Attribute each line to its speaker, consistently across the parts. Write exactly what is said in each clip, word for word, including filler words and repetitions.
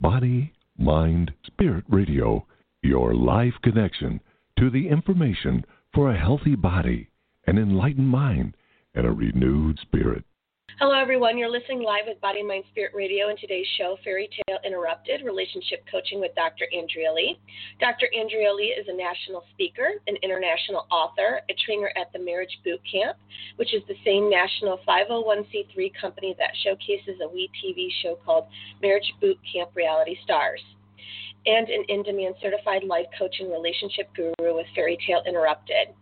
Speaker 1: Body, Mind, Spirit Radio, your life connection to the information for a healthy body, an enlightened mind, and a renewed spirit.
Speaker 2: Hello, everyone. You're listening live with Body, Mind, Spirit Radio, and today's show, Fairy Tale Interrupted, Relationship Coaching with Doctor Andrea Lee. Doctor Andrea Lee is a national speaker, an international author, a trainer at the Marriage Boot Camp, which is the same national five oh one c three company that showcases a WE T V show called Marriage Boot Camp Reality Stars, and an in-demand certified life coach and relationship guru with Fairy Tale Interrupted.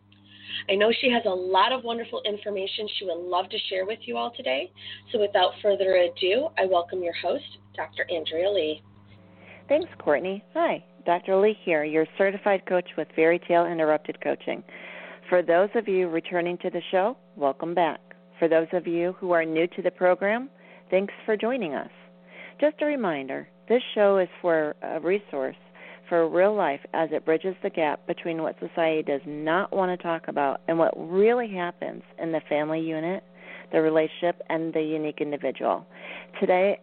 Speaker 2: I know she has a lot of wonderful information she would love to share with you all today. So without further ado, I welcome your host, Doctor Andrea Lee.
Speaker 3: Thanks, Courtney. Hi, Doctor Lee here, your certified coach with Fairy Tale Interrupted Coaching. For those of you returning to the show, welcome back. For those of you who are new to the program, thanks for joining us. Just a reminder, this show is for a resource for real life as it bridges the gap between what society does not want to talk about and what really happens in the family unit, the relationship, and the unique individual. Today,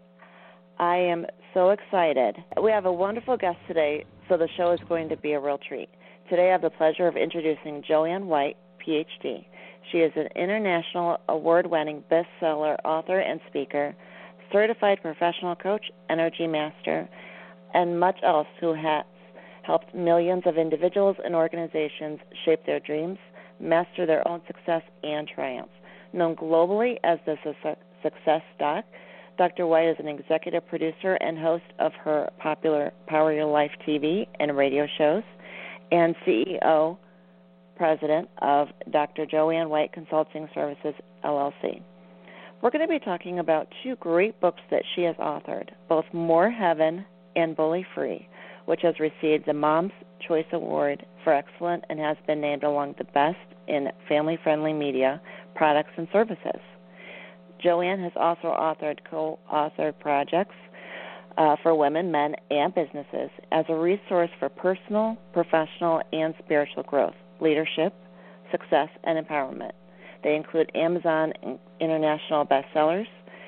Speaker 3: I am so excited. We have a wonderful guest today, so the show is going to be a real treat. Today, I have the pleasure of introducing Joanne White, P H D. She is an international award-winning bestseller author and speaker, certified professional coach, energy master, and much else who has helped millions of individuals and organizations shape their dreams, master their own success and triumph. Known globally as the Success Doc, Doctor White is an executive producer and host of her popular Power Your Life T V and radio shows, and C E O, president of Doctor Joanne White Consulting Services, L L C. We're going to be talking about two great books that she has authored, both More Heaven and Bully Free, which has received the Mom's Choice Award for Excellence and has been named among the best in family-friendly media, products, and services. Joanne has also authored co-authored projects uh, for women, men, and businesses as a resource for personal, professional, and spiritual growth, leadership, success, and empowerment. They include Amazon International bestsellers,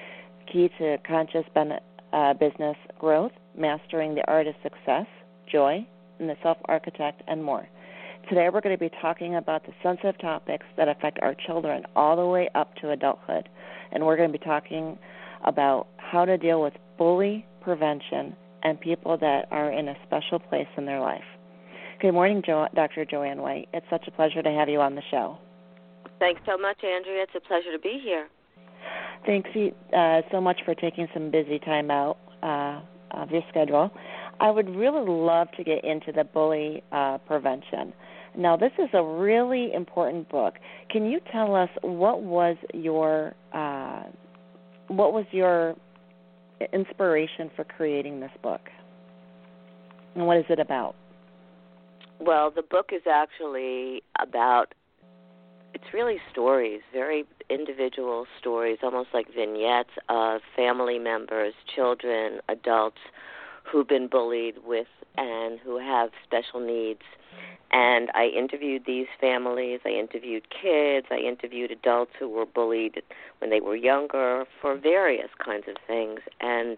Speaker 3: Key to Conscious ben- uh, Business Growth, Mastering the Art of Success, Joy, and the Self-Architect, and more. Today we're going to be talking about the sensitive topics that affect our children all the way up to adulthood. And we're going to be talking about how to deal with bully prevention and people that are in a special place in their life. Good morning, jo- Doctor Joanne White. It's such a pleasure to have you on the show.
Speaker 4: Thanks so much, Andrea. It's a pleasure to be here.
Speaker 3: Thanks uh, so much for taking some busy time out uh, of your schedule. I would really love to get into the bully uh, prevention. Now, this is a really important book. Can you tell us what was your uh, what was your inspiration for creating this book, and what is it about?
Speaker 4: Well, the book is actually about, it's really stories, very individual stories, almost like vignettes of family members, children, adults who've been bullied with and who have special needs. And I interviewed these families. I interviewed kids. I interviewed adults who were bullied when they were younger for various kinds of things. And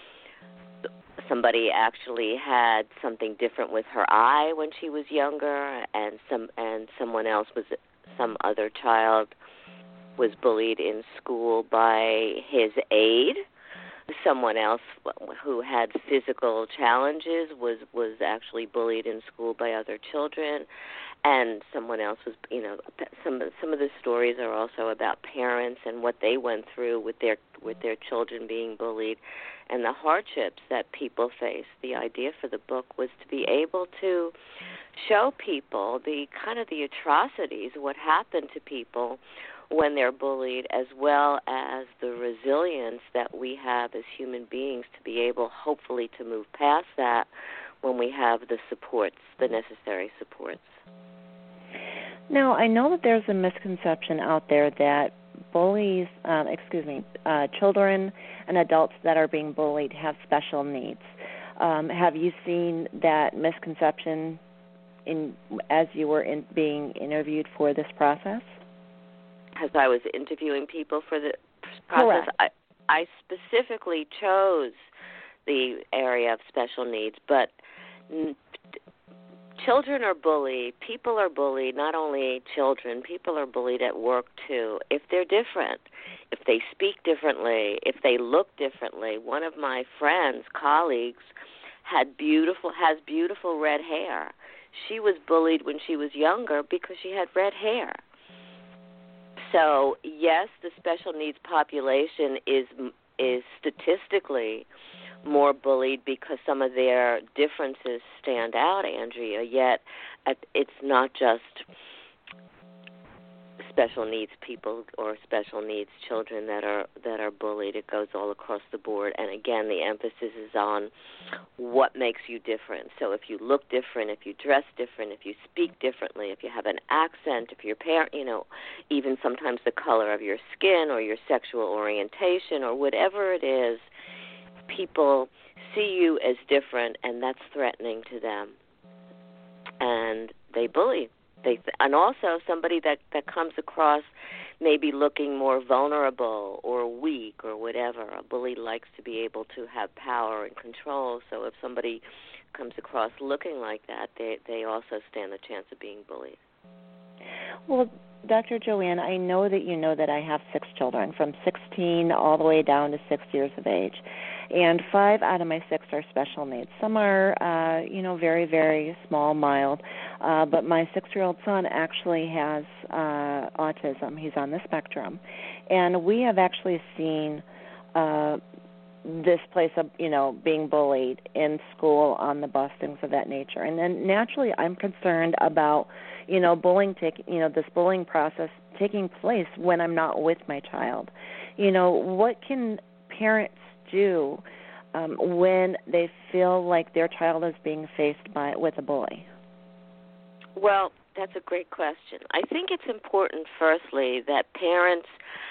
Speaker 4: somebody actually had something different with her eye when she was younger, and some and someone else was some other child was bullied in school by his aide. Someone else who had physical challenges was, was actually bullied in school by other children, and someone else was, you know, some some of the stories are also about parents and what they went through with their with their children being bullied, and the hardships that people face. The idea for the book was to be able to show people the kind of the atrocities, what happened to people when they're bullied, as well as the resilience that we have as human beings to be able, hopefully, to move past that when we have the supports, the necessary supports.
Speaker 3: Now, I know that there's a misconception out there that bullies, um, excuse me, uh, children and adults that are being bullied have special needs. Um, have you seen that misconception in as you were in, being interviewed for this process?
Speaker 4: As I was interviewing people for the process, I, I specifically chose the area of special needs, but children are bullied. People are bullied, not only children. People are bullied at work, too, if they're different, if they speak differently, if they look differently. One of my friends, colleagues, had beautiful has beautiful red hair. She was bullied when she was younger because she had red hair. So, yes, the special needs population is is statistically more bullied because some of their differences stand out, Andrea, yet it's not just special needs people or special needs children that are that are bullied. It goes all across the board. And, again, the emphasis is on what makes you different. So if you look different, if you dress different, if you speak differently, if you have an accent, if your parent, you know, even sometimes the color of your skin or your sexual orientation or whatever it is, people see you as different, and that's threatening to them. And they bully. They th- and also somebody that, that comes across maybe looking more vulnerable or weak or whatever. A bully likes to be able to have power and control. So if somebody comes across looking like that, they, they also stand the chance of being bullied.
Speaker 3: Well, Doctor Joanne, I know that you know that I have six children, from sixteen all the way down to six years of age, and five out of my six are special needs. Some are, uh, you know, very, very small, mild, uh, but my six-year-old son actually has uh, autism. He's on the spectrum, and we have actually seen uh, this place of, you know, being bullied in school, on the bus, things of that nature. And then naturally I'm concerned about, you know, bullying taking, you know, this bullying process taking place when I'm not with my child. You know, what can parents do um, when they feel like their child is being faced by with a bully?
Speaker 4: Well, that's a great question. I think it's important, firstly, that parents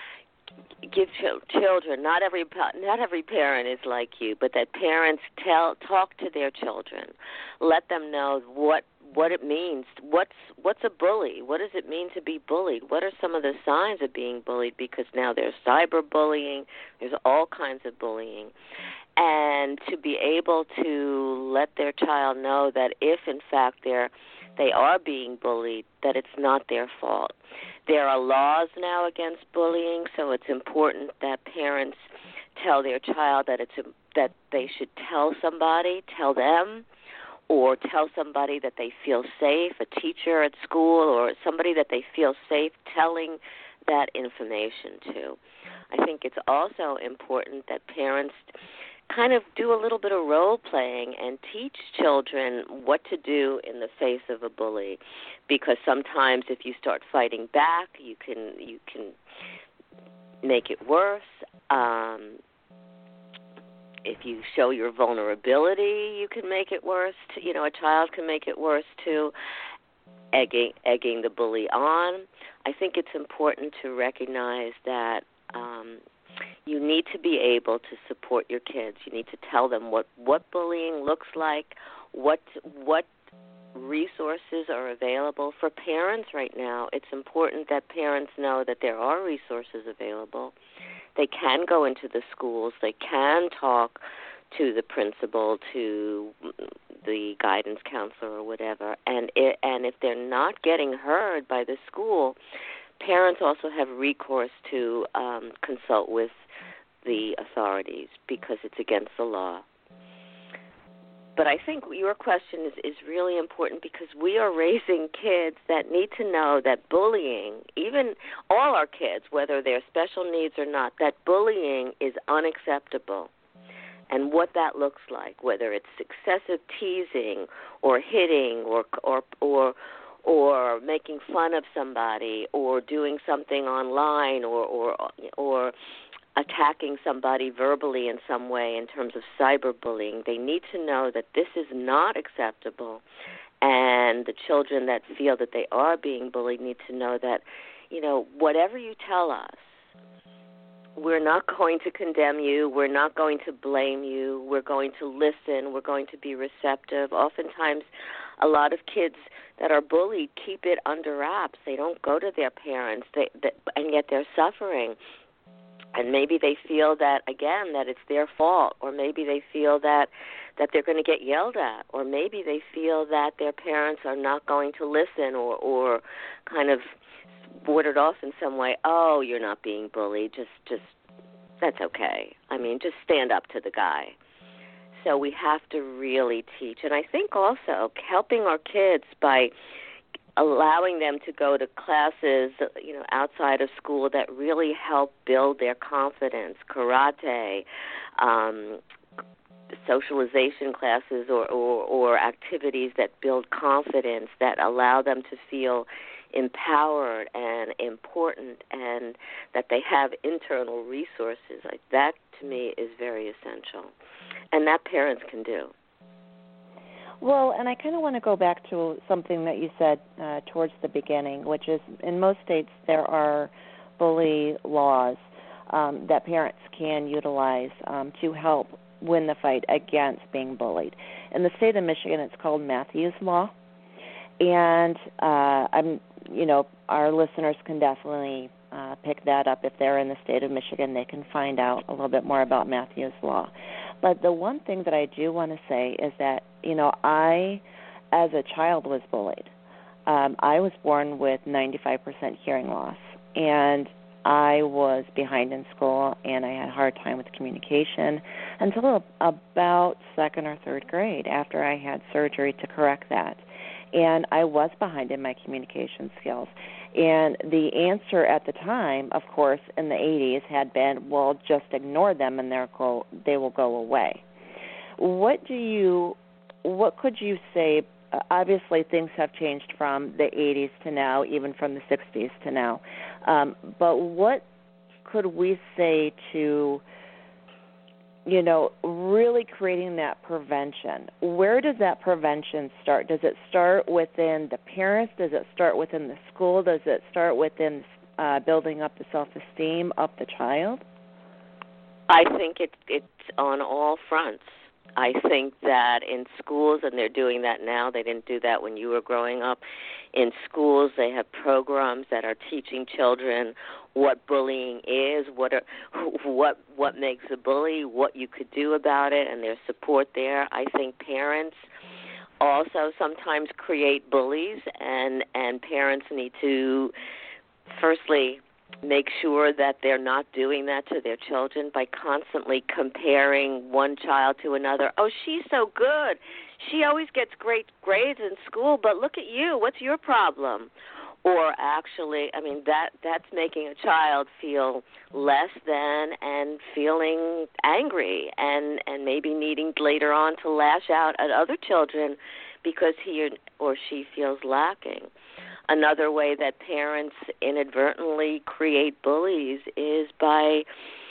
Speaker 4: give ch- children, not every not every parent is like you, but that parents tell talk to their children, let them know what what it means. What's what's a bully? What does it mean to be bullied? What are some of the signs of being bullied? Because now there's cyberbullying, there's all kinds of bullying, and to be able to let their child know that if in fact they're they are being bullied, that it's not their fault. There are laws now against bullying, so it's important that parents tell their child that it's a, that they should tell somebody, tell them, or tell somebody that they feel safe, a teacher at school or somebody that they feel safe telling that information to. I think it's also important that parents kind of do a little bit of role playing and teach children what to do in the face of a bully, because sometimes if you start fighting back, you can you can make it worse. Um, if you show your vulnerability, you can make it worse. You know, a child can make it worse too, egging egging the bully on. I think it's important to recognize that Um, you need to be able to support your kids. You need to tell them what, what bullying looks like, what what resources are available. For parents right now, it's important that parents know that there are resources available. They can go into the schools. They can talk to the principal, to the guidance counselor or whatever. And it, and if they're not getting heard by the school, parents also have recourse to um, consult with the authorities because it's against the law. But I think your question is, is really important because we are raising kids that need to know that bullying, even all our kids, whether they're special needs or not, that bullying is unacceptable. And what that looks like, whether it's excessive teasing or hitting or or or or making fun of somebody, or doing something online, or, or or attacking somebody verbally in some way in terms of cyberbullying. They need to know that this is not acceptable, and the children that feel that they are being bullied need to know that, you know, whatever you tell us, we're not going to condemn you. We're not going to blame you. We're going to listen. We're going to be receptive. Oftentimes, a lot of kids that are bullied keep it under wraps. They don't go to their parents, they, they, and yet they're suffering. And maybe they feel that, again, that it's their fault, or maybe they feel that, that they're going to get yelled at, or maybe they feel that their parents are not going to listen, or, or kind of bordered off in some way. Oh, you're not being bullied. Just, just, that's okay. I mean, just stand up to the guy. So we have to really teach. And I think also helping our kids by allowing them to go to classes, you know, outside of school that really help build their confidence, karate, um, socialization classes or, or, or activities that build confidence, that allow them to feel empowered and important, and that they have internal resources. Like that, to me, is very essential, and that parents can do.
Speaker 3: Well, and I kind of want to go back to something that you said uh, towards the beginning, which is in most states there are bully laws um, that parents can utilize um, to help win the fight against being bullied. In the state of Michigan, it's called Matthews Law, and uh, I'm, you know, our listeners can definitely uh, pick that up if they're in the state of Michigan. They can find out a little bit more about Matthews Law. But the one thing that I do want to say is that, you know, I, as a child, was bullied. Um, I was born with ninety-five percent hearing loss, and I was behind in school, and I had a hard time with communication until about second or third grade after I had surgery to correct that. And I was behind in my communication skills. And the answer at the time, of course, in the eighties had been, well, just ignore them and they'll go, they will go away. What do you, what could you say? Uh, obviously, things have changed from the eighties to now, even from the sixties to now. Um, but what could we say to, you know, really creating that prevention? Where does that prevention start? Does it start within the parents? Does it start within the school? Does it start within uh, building up the self-esteem of the child?
Speaker 4: I think it, it's on all fronts. I think that in schools, and they're doing that now, they didn't do that when you were growing up. In schools, they have programs that are teaching children what bullying is, what are, what what makes a bully, what you could do about it, and there's support there. I think parents also sometimes create bullies, and, and parents need to, firstly, make sure that they're not doing that to their children by constantly comparing one child to another. Oh, she's so good. She always gets great grades in school, but look at you. What's your problem? Or actually, I mean, that that's making a child feel less than and feeling angry and, and maybe needing later on to lash out at other children because he or she feels lacking. Another way that parents inadvertently create bullies is by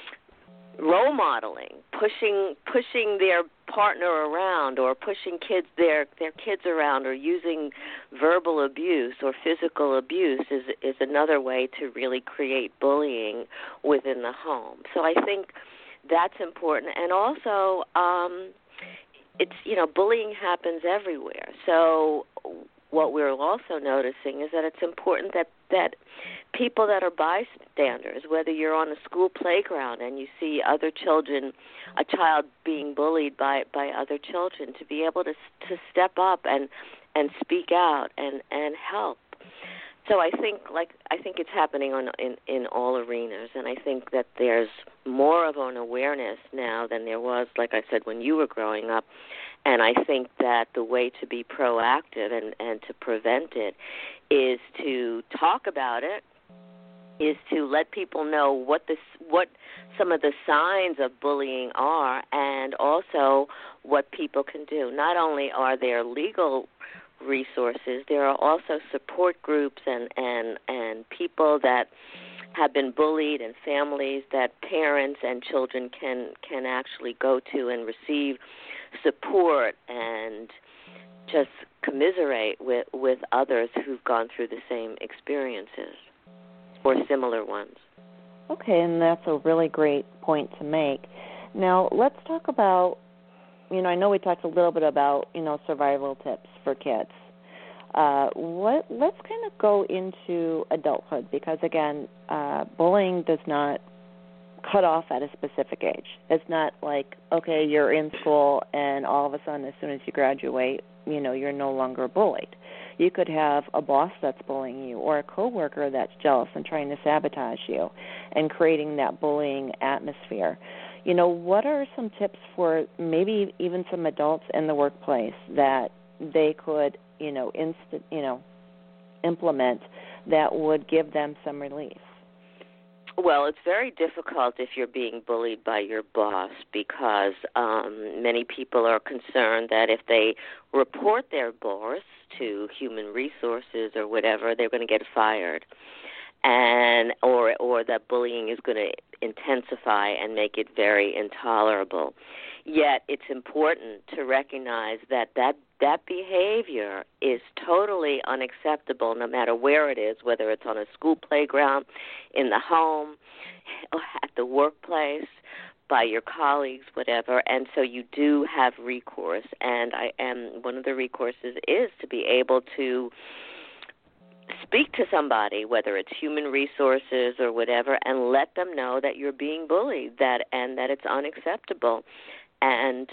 Speaker 4: role modeling, pushing pushing their partner around, or pushing kids their their kids around, or using verbal abuse or physical abuse is is another way to really create bullying within the home. So I think that's important. And also, um, it's you know, bullying happens everywhere. So what we're also noticing is that it's important that, that people that are bystanders, whether you're on a school playground and you see other children, a child being bullied by, by other children, to be able to to step up and, and speak out and, and help. So I think like I think it's happening on in, in all arenas, and I think that there's more of an awareness now than there was, like I said, when you were growing up. And I think that the way to be proactive and, and to prevent it is to talk about it, is to let people know what this, what some of the signs of bullying are, and also what people can do. Not only are there legal resources, there are also support groups and, and, and people that have been bullied, and families that parents and children can, can actually go to and receive support and just commiserate with, with others who've gone through the same experiences or similar ones.
Speaker 3: Okay, and that's a really great point to make. Now, let's talk about, you know, I know we talked a little bit about, you know, survival tips for kids. Uh, what? Let's kind of go into adulthood because, again, uh, bullying does not cut off at a specific age. It's not like, okay, you're in school and all of a sudden as soon as you graduate, you know, you're no longer bullied. You could have a boss that's bullying you or a coworker that's jealous and trying to sabotage you and creating that bullying atmosphere. You know, what are some tips for maybe even some adults in the workplace that they could, you know, inst- you know, implement that would give them some relief?
Speaker 4: Well, it's very difficult if you're being bullied by your boss because um, many people are concerned that if they report their boss to human resources or whatever, they're going to get fired, and or or that bullying is going to intensify and make it very intolerable. Yet it's important to recognize that that that behavior is totally unacceptable no matter where it is, whether it's on a school playground, in the home, at the workplace, by your colleagues, whatever. And so you do have recourse. And I am one of the recourses is to be able to speak to somebody, whether it's human resources or whatever, and let them know that you're being bullied, that and that it's unacceptable. And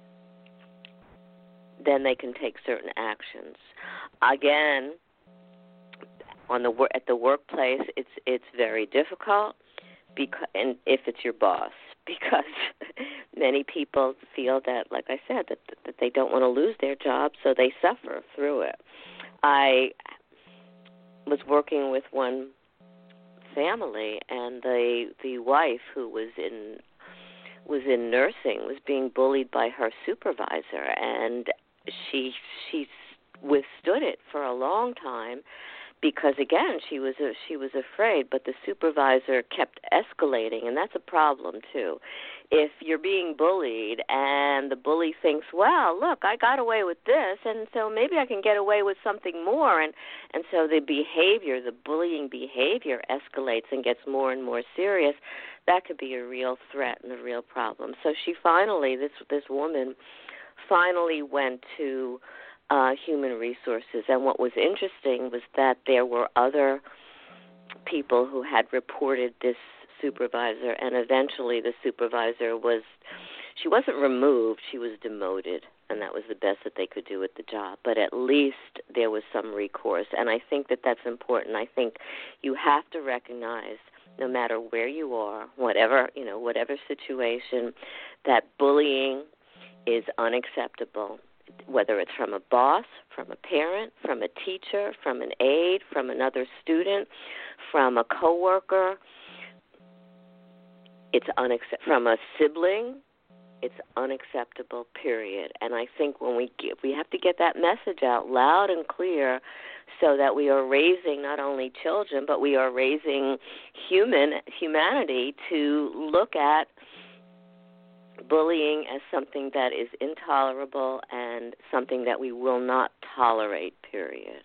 Speaker 4: then they can take certain actions. Again, on the at the workplace, it's it's very difficult, because and if it's your boss, because many people feel that, like I said, that that they don't want to lose their job, so they suffer through it. I was working with one family, and the the wife, who was in was in nursing, was being bullied by her supervisor, and she she withstood it for a long time because, again, she was a, she was afraid, but the supervisor kept escalating, and that's a problem too. If you're being bullied and the bully thinks, well, look, I got away with this, and so maybe I can get away with something more, and, and so the behavior, the bullying behavior escalates and gets more and more serious, that could be a real threat and a real problem. So she finally, this this woman, finally went to uh, human resources, and what was interesting was that there were other people who had reported this supervisor, and eventually the supervisor was, she wasn't removed, she was demoted, and that was the best that they could do with the job. But at least there was some recourse, and I think that that's important. I think you have to recognize, no matter where you are, whatever, you know, whatever situation, that bullying is unacceptable, whether it's from a boss, from a parent, from a teacher, from an aide, from another student, from a coworker. It's unaccept- from a sibling. It's unacceptable, period. And I think when we get, we have to get that message out loud and clear, so that we are raising not only children, but we are raising human humanity to look at bullying as something that is intolerable and something that we will not tolerate, period.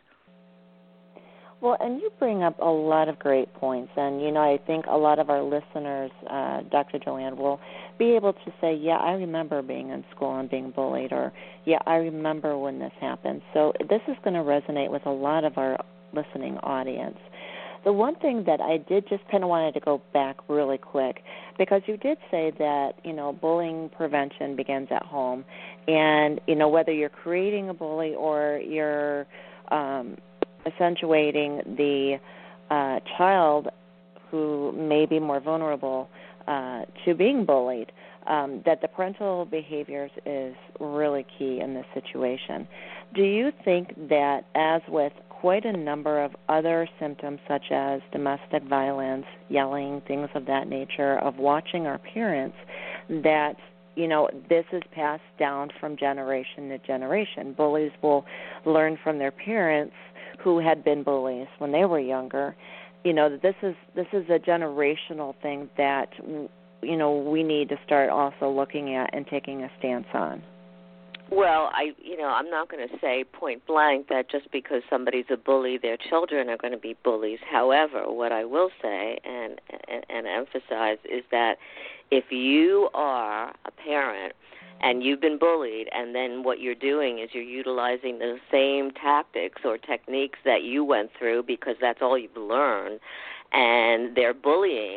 Speaker 3: Well, and you bring up a lot of great points, and, you know, I think a lot of our listeners, uh, Doctor Joanne, will be able to say, yeah, I remember being in school and being bullied, or, yeah, I remember when this happened. So this is going to resonate with a lot of our listening audience. The one thing that I did just kind of wanted to go back really quick, because you did say that, you know, bullying prevention begins at home, and, you know, whether you're creating a bully or you're um, accentuating the uh, child who may be more vulnerable uh, to being bullied, um, that the parental behaviors is really key in this situation. Do you think that, as with quite a number of other symptoms such as domestic violence, yelling, things of that nature, of watching our parents, that, you know, this is passed down from generation to generation? Bullies will learn from their parents who had been bullies when they were younger. You know, this is this is a generational thing that, you know, we need to start also looking at and taking a stance on.
Speaker 4: Well, I, you know, I'm not going to say point blank that just because somebody's a bully, their children are going to be bullies. However, what I will say and, and, and emphasize is that if you are a parent and you've been bullied, and then what you're doing is you're utilizing the same tactics or techniques that you went through because that's all you've learned, and they're bullying,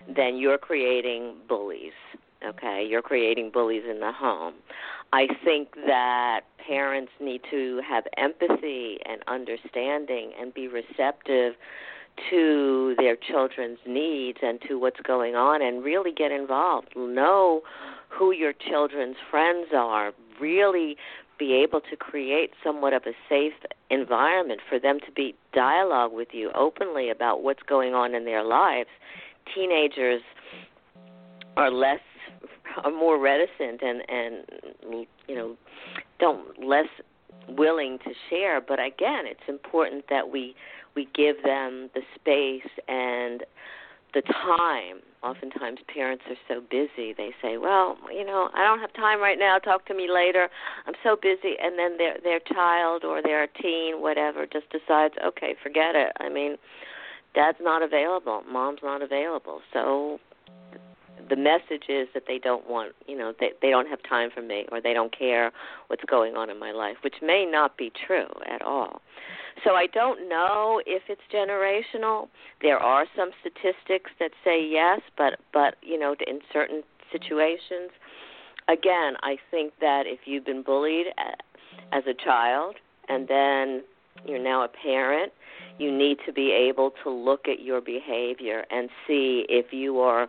Speaker 4: then you're creating bullies, okay? You're creating bullies in the home. I think that parents need to have empathy and understanding and be receptive to their children's needs and to what's going on and really get involved. Know who your children's friends are. Really be able to create somewhat of a safe environment for them to be dialogue with you openly about what's going on in their lives. Teenagers are less, are more reticent and, and you know, don't less willing to share. But again, it's important that we we give them the space and the time. Oftentimes parents are so busy, they say, well, you know, I don't have time right now, talk to me later, I'm so busy, and then their their child or their teen, whatever, just decides, okay, forget it. I mean, dad's not available, mom's not available, so the message is that they don't want, you know, they, they don't have time for me or they don't care what's going on in my life, which may not be true at all. So I don't know if it's generational. There are some statistics that say yes, but, but you know, in certain situations, again, I think that if you've been bullied as a child and then you're now a parent, you need to be able to look at your behavior and see if you are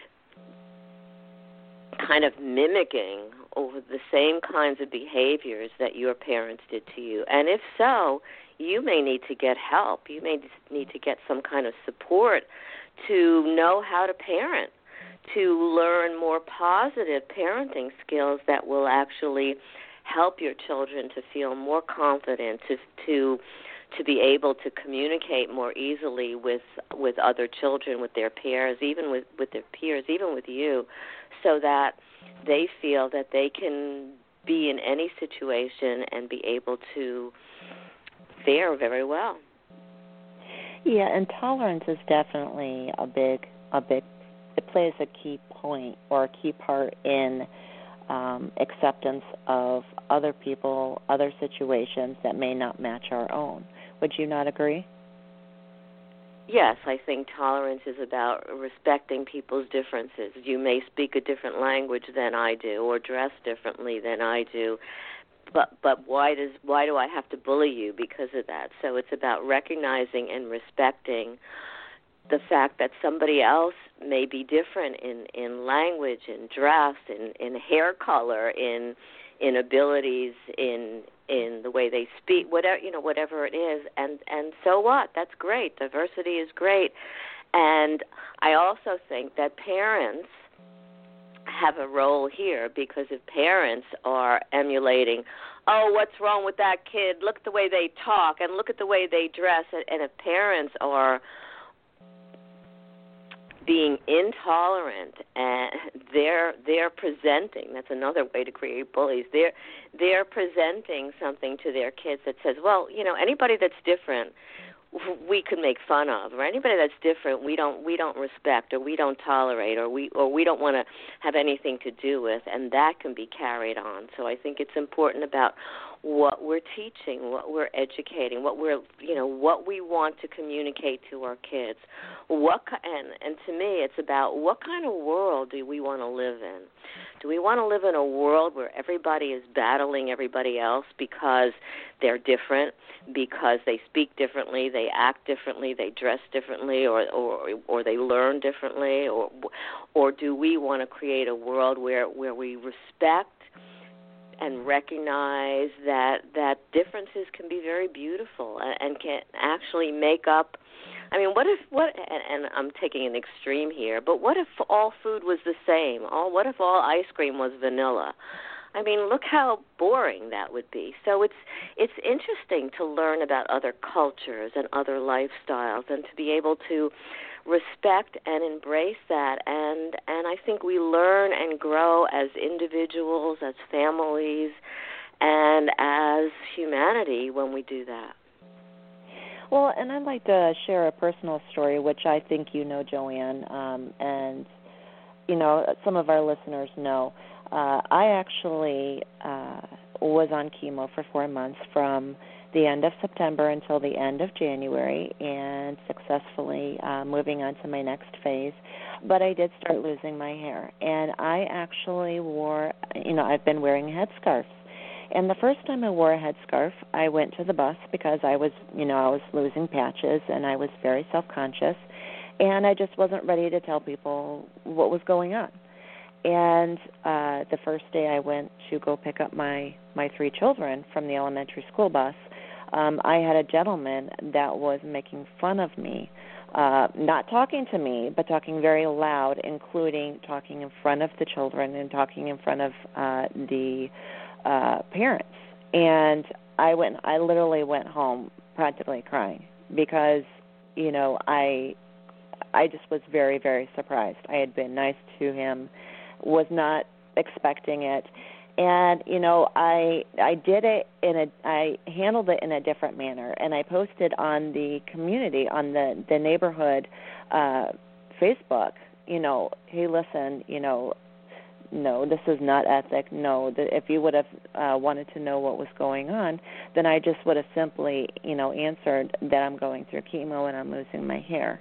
Speaker 4: kind of mimicking over the same kinds of behaviors that your parents did to you. And if so, you may need to get help. You may need to get some kind of support to know how to parent, to learn more positive parenting skills that will actually help your children to feel more confident, to to to be able to communicate more easily with with other children, with their peers, even with, with their peers, even with you, so that they feel that they can be in any situation and be able to fare very well.
Speaker 3: Yeah, and tolerance is definitely a big, a big, it plays a key point or a key part in um, acceptance of other people, other situations that may not match our own. Would you not agree?
Speaker 4: Yes, I think tolerance is about respecting people's differences. You may speak a different language than I do or dress differently than I do, but but why does why do I have to bully you because of that? So it's about recognizing and respecting the fact that somebody else may be different in, in language, in dress, in, in hair color, in in abilities, in in the way they speak, whatever you know, whatever it is, and and so what? That's great. Diversity is great, and I also think that parents have a role here, because if parents are emulating, oh, what's wrong with that kid? Look at the way they talk, and look at the way they dress, and, and if parents are being intolerant and they're they're presenting, that's another way to create bullies, they're they're presenting something to their kids that says, well, you know, anybody that's different we could make fun of, or anybody that's different we don't we don't respect, or we don't tolerate, or we or we don't want to have anything to do with, and that can be carried on. So I think it's important about what we're teaching, what we're educating, what we're you know what we want to communicate to our kids. What and and to me, it's about what kind of world do we want to live in? Do we want to live in a world where everybody is battling everybody else because they're different, because they speak differently, they act differently, they dress differently, or or, or they learn differently, or or do we want to create a world where, where we respect and recognize that that differences can be very beautiful and, and can actually make up? I mean, what if what? And, and I'm taking an extreme here, but what if all food was the same? All what if all ice cream was vanilla? I mean, look how boring that would be. So it's it's interesting to learn about other cultures and other lifestyles, and to be able to respect and embrace that. And and I think we learn and grow as individuals, as families, and as humanity when we do that.
Speaker 3: Well, and I'd like to share a personal story, which I think you know, Joanne, um, and, you know, some of our listeners know. Uh, I actually uh, was on chemo for four months from the end of September until the end of January, and successfully uh, moving on to my next phase. But I did start losing my hair, and I actually wore, you know, I've been wearing headscarves. And the first time I wore a headscarf, I went to the bus because I was, you know, I was losing patches, and I was very self-conscious, and I just wasn't ready to tell people what was going on. And uh, the first day I went to go pick up my, my three children from the elementary school bus, um, I had a gentleman that was making fun of me, uh, not talking to me, but talking very loud, including talking in front of the children and talking in front of uh, the uh, parents. And I went, I literally went home practically crying because, you know, I, I just was very, very surprised. I had been nice to him, was not expecting it. And, you know, I I did it in a, I handled it in a different manner, and I posted on the community, on the, the neighborhood uh, Facebook, you know, hey, listen, you know, no, this is not ethic. No, the, if you would have uh, wanted to know what was going on, then I just would have simply, you know, answered that I'm going through chemo and I'm losing my hair.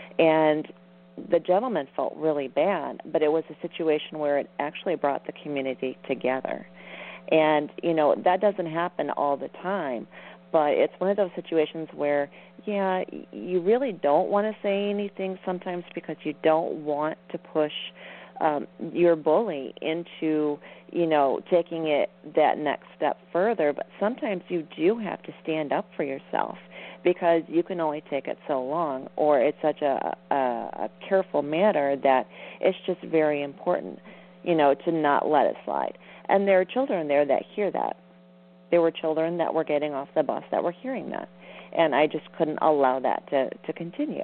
Speaker 3: And the gentleman felt really bad, but it was a situation where it actually brought the community together. And, you know, that doesn't happen all the time, but it's one of those situations where, yeah, you really don't want to say anything sometimes because you don't want to push um, your bully into, you know, taking it that next step further, but sometimes you do have to stand up for yourself, because you can only take it so long, or it's such a, a, a careful matter that it's just very important, you know, to not let it slide. And there are children there that hear that. There were children that were getting off the bus that were hearing that, and I just couldn't allow that to, to continue.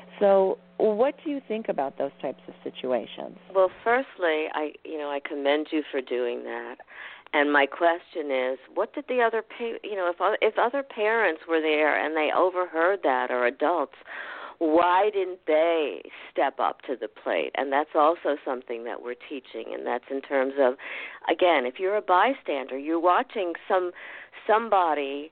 Speaker 3: So what do you think about those types of situations?
Speaker 4: Well, firstly, I you know I commend you for doing that. And my question is, what did the other, pa- you know, if if other parents were there and they overheard that, or adults, why didn't they step up to the plate? And that's also something that we're teaching, and that's in terms of, again, if you're a bystander, you're watching some somebody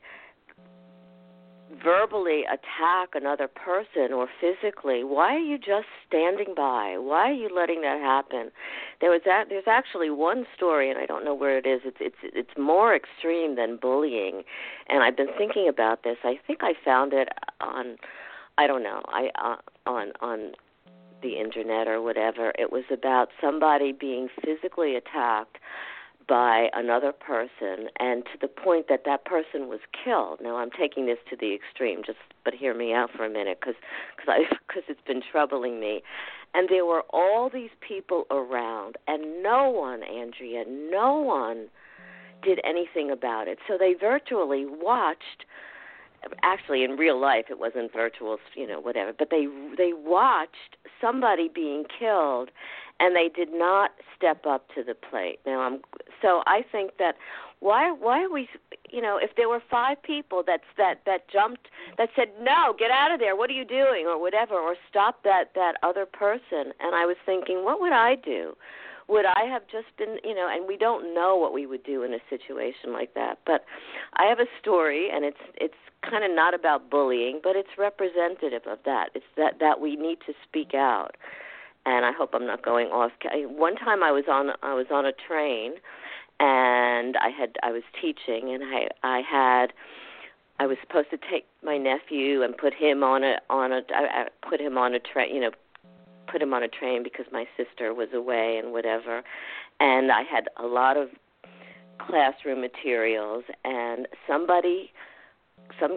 Speaker 4: verbally attack another person or physically, why are you just standing by? Why are you letting that happen? There was that. There's actually one story, and I don't know where it is. It's it's it's more extreme than bullying, and I've been thinking about this. I think I found it on, I don't know, I uh, on on the internet or whatever. It was about somebody being physically attacked by another person, and to the point that that person was killed. Now, I'm taking this to the extreme, just but hear me out for a minute, because because it's been troubling me. And there were all these people around, and no one, Andrea, no one did anything about it. So they virtually watched. Actually, in real life, it wasn't virtual, you know, whatever. But they they watched somebody being killed, and they did not step up to the plate. Now, I'm so I think that why why are we, you know, if there were five people that that that jumped, that said, no, get out of there, what are you doing, or whatever, or stop that that other person, and I was thinking, what would I do? Would I have just been, you know, and we don't know what we would do in a situation like that. But I have a story, and it's it's kind of not about bullying, but it's representative of that. It's that, that we need to speak out. And I hope I'm not going off. One time I was on I was on a train, and I had I was teaching, and I I had I was supposed to take my nephew and put him on a on a I put him on a train, you know. put him on a train because my sister was away and whatever, and I had a lot of classroom materials, and somebody, some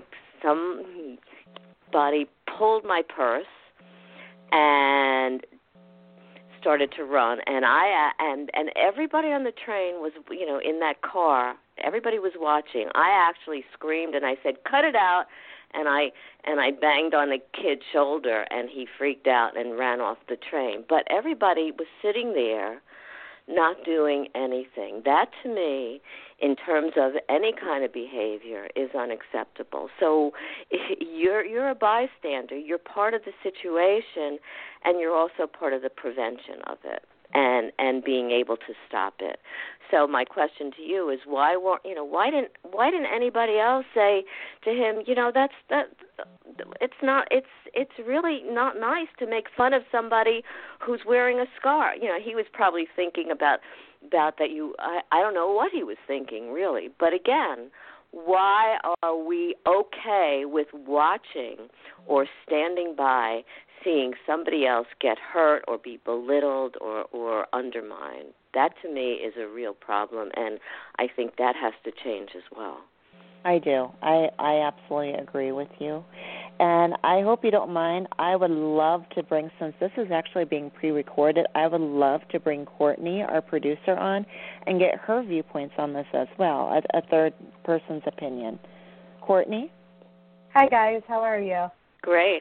Speaker 4: somebody pulled my purse and started to run, and I and and everybody on the train was, you know, in that car. Everybody was watching. I actually screamed and I said, "Cut it out." And I and I banged on the kid's shoulder, and he freaked out and ran off the train. But everybody was sitting there, not doing anything. That, to me, in terms of any kind of behavior, is unacceptable. So you're you're a bystander. You're part of the situation, and you're also part of the prevention of it. and and being able to stop it. So my question to you is, why weren't you know why didn't why didn't anybody else say to him, you know, that's that it's not it's it's really not nice to make fun of somebody who's wearing a scar. You know, he was probably thinking about about that. You I, I don't know what he was thinking really, but again, why are we okay with watching or standing by seeing somebody else get hurt or be belittled or, or undermined? That to me is a real problem, and I think that has to change as well.
Speaker 3: I do. I, I absolutely agree with you. And I hope you don't mind. I would love to bring, since this is actually being pre-recorded, I would love to bring Courtney, our producer, on and get her viewpoints on this as well, a, a third person's opinion. Courtney?
Speaker 5: Hi, guys. How are you?
Speaker 4: Great.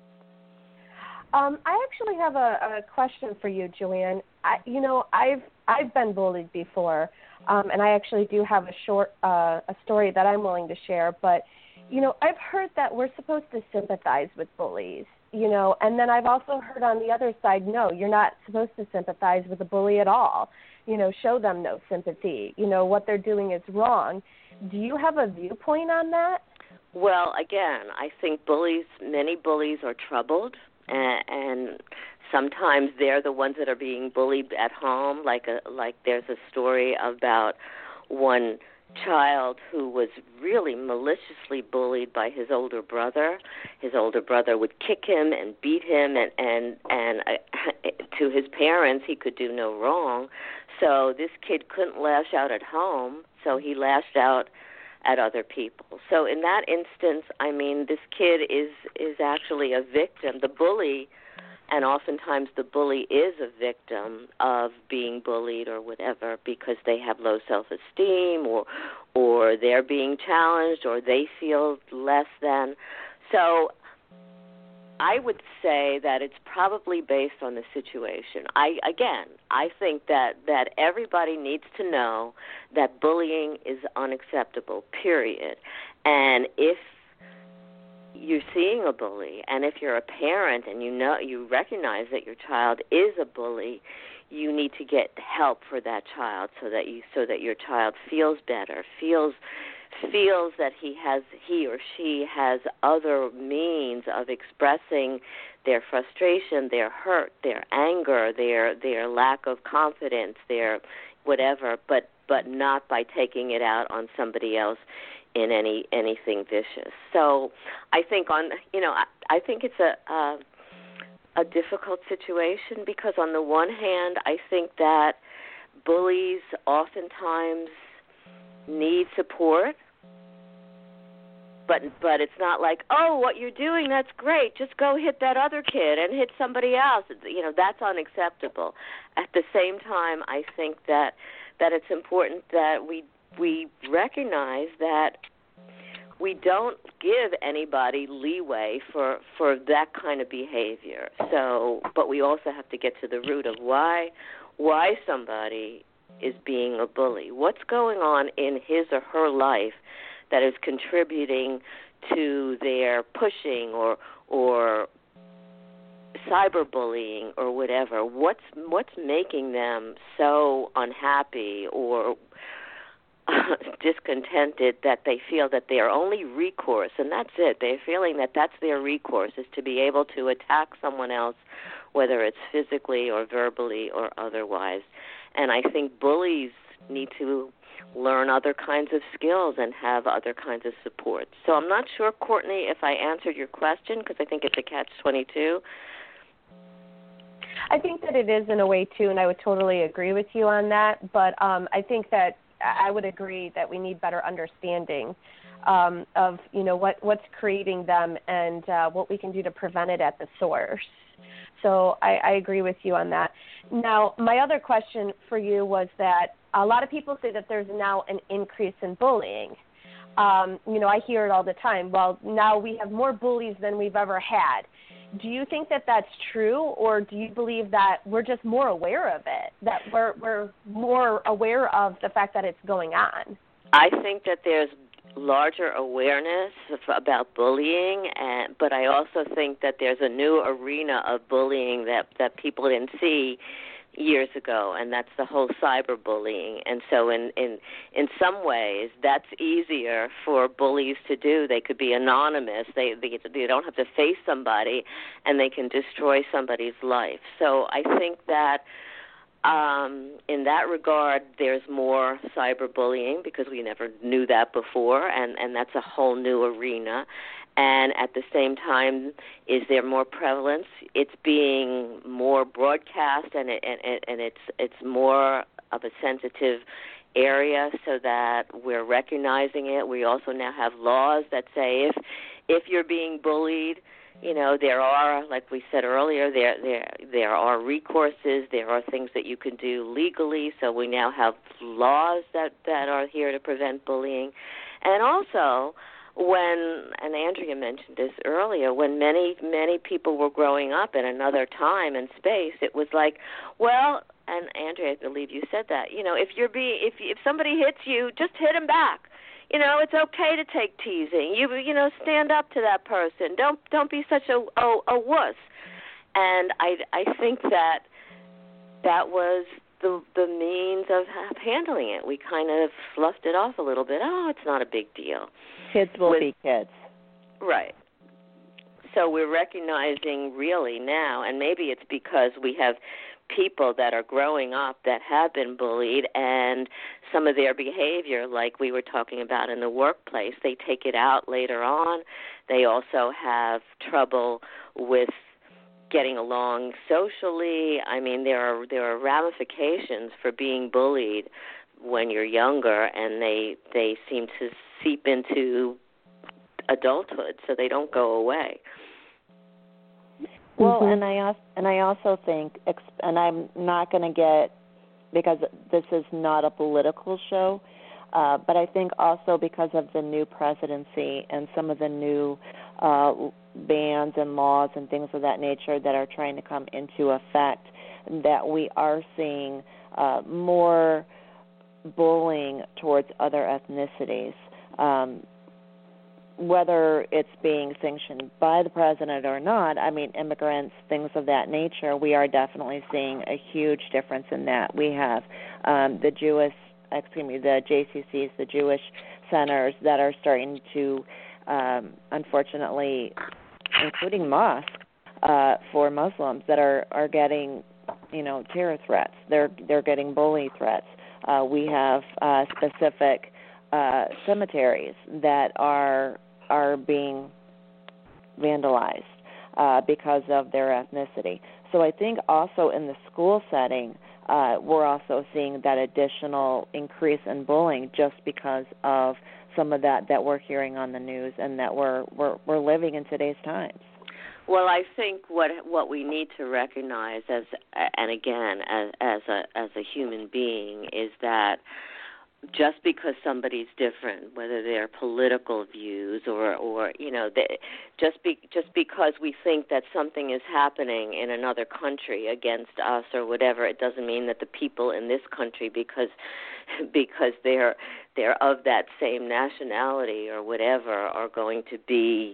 Speaker 5: Um, I actually have a, a question for you, Joanne. I, you know, I've I've been bullied before, um, and I actually do have a short uh, a story that I'm willing to share. But, you know, I've heard that we're supposed to sympathize with bullies, you know, and then I've also heard on the other side, no, you're not supposed to sympathize with a bully at all. You know, show them no sympathy. You know, what they're doing is wrong. Do you have a viewpoint on that?
Speaker 4: Well, again, I think bullies, many bullies are troubled. And, and sometimes they're the ones that are being bullied at home. Like a, like there's a story about one child who was really maliciously bullied by his older brother. His older brother would kick him and beat him, and and and uh, to his parents he could do no wrong. So this kid couldn't lash out at home, so he lashed out at other people. So in that instance, I mean, this kid is is actually a victim. The bully, and oftentimes the bully is a victim of being bullied or whatever, because they have low self-esteem, or or they're being challenged, or they feel less than. So I would say that it's probably based on the situation. I again, I think that, that everybody needs to know that bullying is unacceptable, period. And if you're seeing a bully, and if you're a parent and you know you recognize that your child is a bully, you need to get help for that child so that you so that your child feels better, feels feels that he has he or she has other means of expressing their frustration, their hurt, their anger, their their lack of confidence, their whatever, but but not by taking it out on somebody else in any anything vicious. So I think on you know I, I think it's a uh, a difficult situation, because on the one hand I think that bullies oftentimes need support, but but it's not like, oh, what you're doing, that's great, just go hit that other kid and hit somebody else. You know, that's unacceptable. At the same time, I think that that it's important that we we recognize that we don't give anybody leeway for for that kind of behavior. So, but we also have to get to the root of why why somebody is being a bully. What's going on in his or her life that is contributing to their pushing or or cyberbullying or whatever? What's what's making them so unhappy or uh, discontented that they feel that their only recourse, and that's it, they're feeling that that's their recourse, is to be able to attack someone else, whether it's physically or verbally or otherwise. And I think bullies need to learn other kinds of skills and have other kinds of support. So I'm not sure, Courtney, if I answered your question, because I think it's a catch twenty-two.
Speaker 5: I think that it is in a way, too, and I would totally agree with you on that. But um, I think that I would agree that we need better understanding um, of, you know, what, what's creating them and uh, what we can do to prevent it at the source. So I, I agree with you on that. Now, my other question for you was that a lot of people say that there's now an increase in bullying. Um, you know, I hear it all the time. Well, now we have more bullies than we've ever had. Do you think that that's true, or do you believe that we're just more aware of it, that we're we're more aware of the fact that it's going on?
Speaker 4: I think that there's larger awareness of, about bullying, and but I also think that there's a new arena of bullying that, that people didn't see, years ago, and that's the whole cyberbullying. And so in, in in some ways, that's easier for bullies to do. They could be anonymous. They, they they don't have to face somebody, and they can destroy somebody's life. So I think that um, in that regard, there's more cyberbullying because we never knew that before, and, and that's a whole new arena. And at the same time, is there more prevalence? It's being more broadcast, and it, and, and it's it's more of a sensitive area, so that we're recognizing it. We also now have laws that say if if you're being bullied, you know, there are, like we said earlier, there there there are recourses. There are things that you can do legally. So we now have laws that, that are here to prevent bullying, and also. When, and Andrea mentioned this earlier, when many, many people were growing up in another time and space, it was like, well, and Andrea, I believe you said that, you know, if you're be, if if somebody hits you, just hit them back. You know, it's okay to take teasing. You you know, stand up to that person. Don't don't be such a a, a wuss. And I I think that that was the the means of handling it. We kind of fluffed it off a little bit. Oh, it's not a big deal.
Speaker 3: Kids will
Speaker 4: With,
Speaker 3: be kids.
Speaker 4: Right. So we're recognizing really now, and maybe it's because we have people that are growing up that have been bullied, and some of their behavior, like we were talking about in the workplace, they take it out later on. They also have trouble with getting along socially. I mean, there are there are ramifications for being bullied when you're younger, and they they seem to seep into adulthood, so they don't go away.
Speaker 3: Well,
Speaker 5: mm-hmm.
Speaker 3: and I also, and I also think, and I'm not going to get, because this is not a political show, uh, but I think also because of the new presidency and some of the new uh, bans and laws and things of that nature that are trying to come into effect, that we are seeing uh, more bullying towards other ethnicities. Um, whether it's being sanctioned by the president or not, I mean, immigrants, things of that nature, we are definitely seeing a huge difference in that. We have um, the Jewish, excuse me, the J C Cs, the Jewish centers that are starting to, um, unfortunately, including mosques uh, for Muslims that are, are getting, you know, terror threats. They're they're getting bully threats. Uh, we have uh, specific Uh, cemeteries that are are being vandalized uh, because of their ethnicity. So I think also in the school setting, uh, we're also seeing that additional increase in bullying just because of some of that that we're hearing on the news and that we're we're, we're living in today's times.
Speaker 4: Well, I think what what we need to recognize as, and again, as as a as a human being, is that just because somebody's different, whether they're political views or, or you know, they, just be, just because we think that something is happening in another country against us or whatever, it doesn't mean that the people in this country, because because they're they're of that same nationality or whatever, are going to be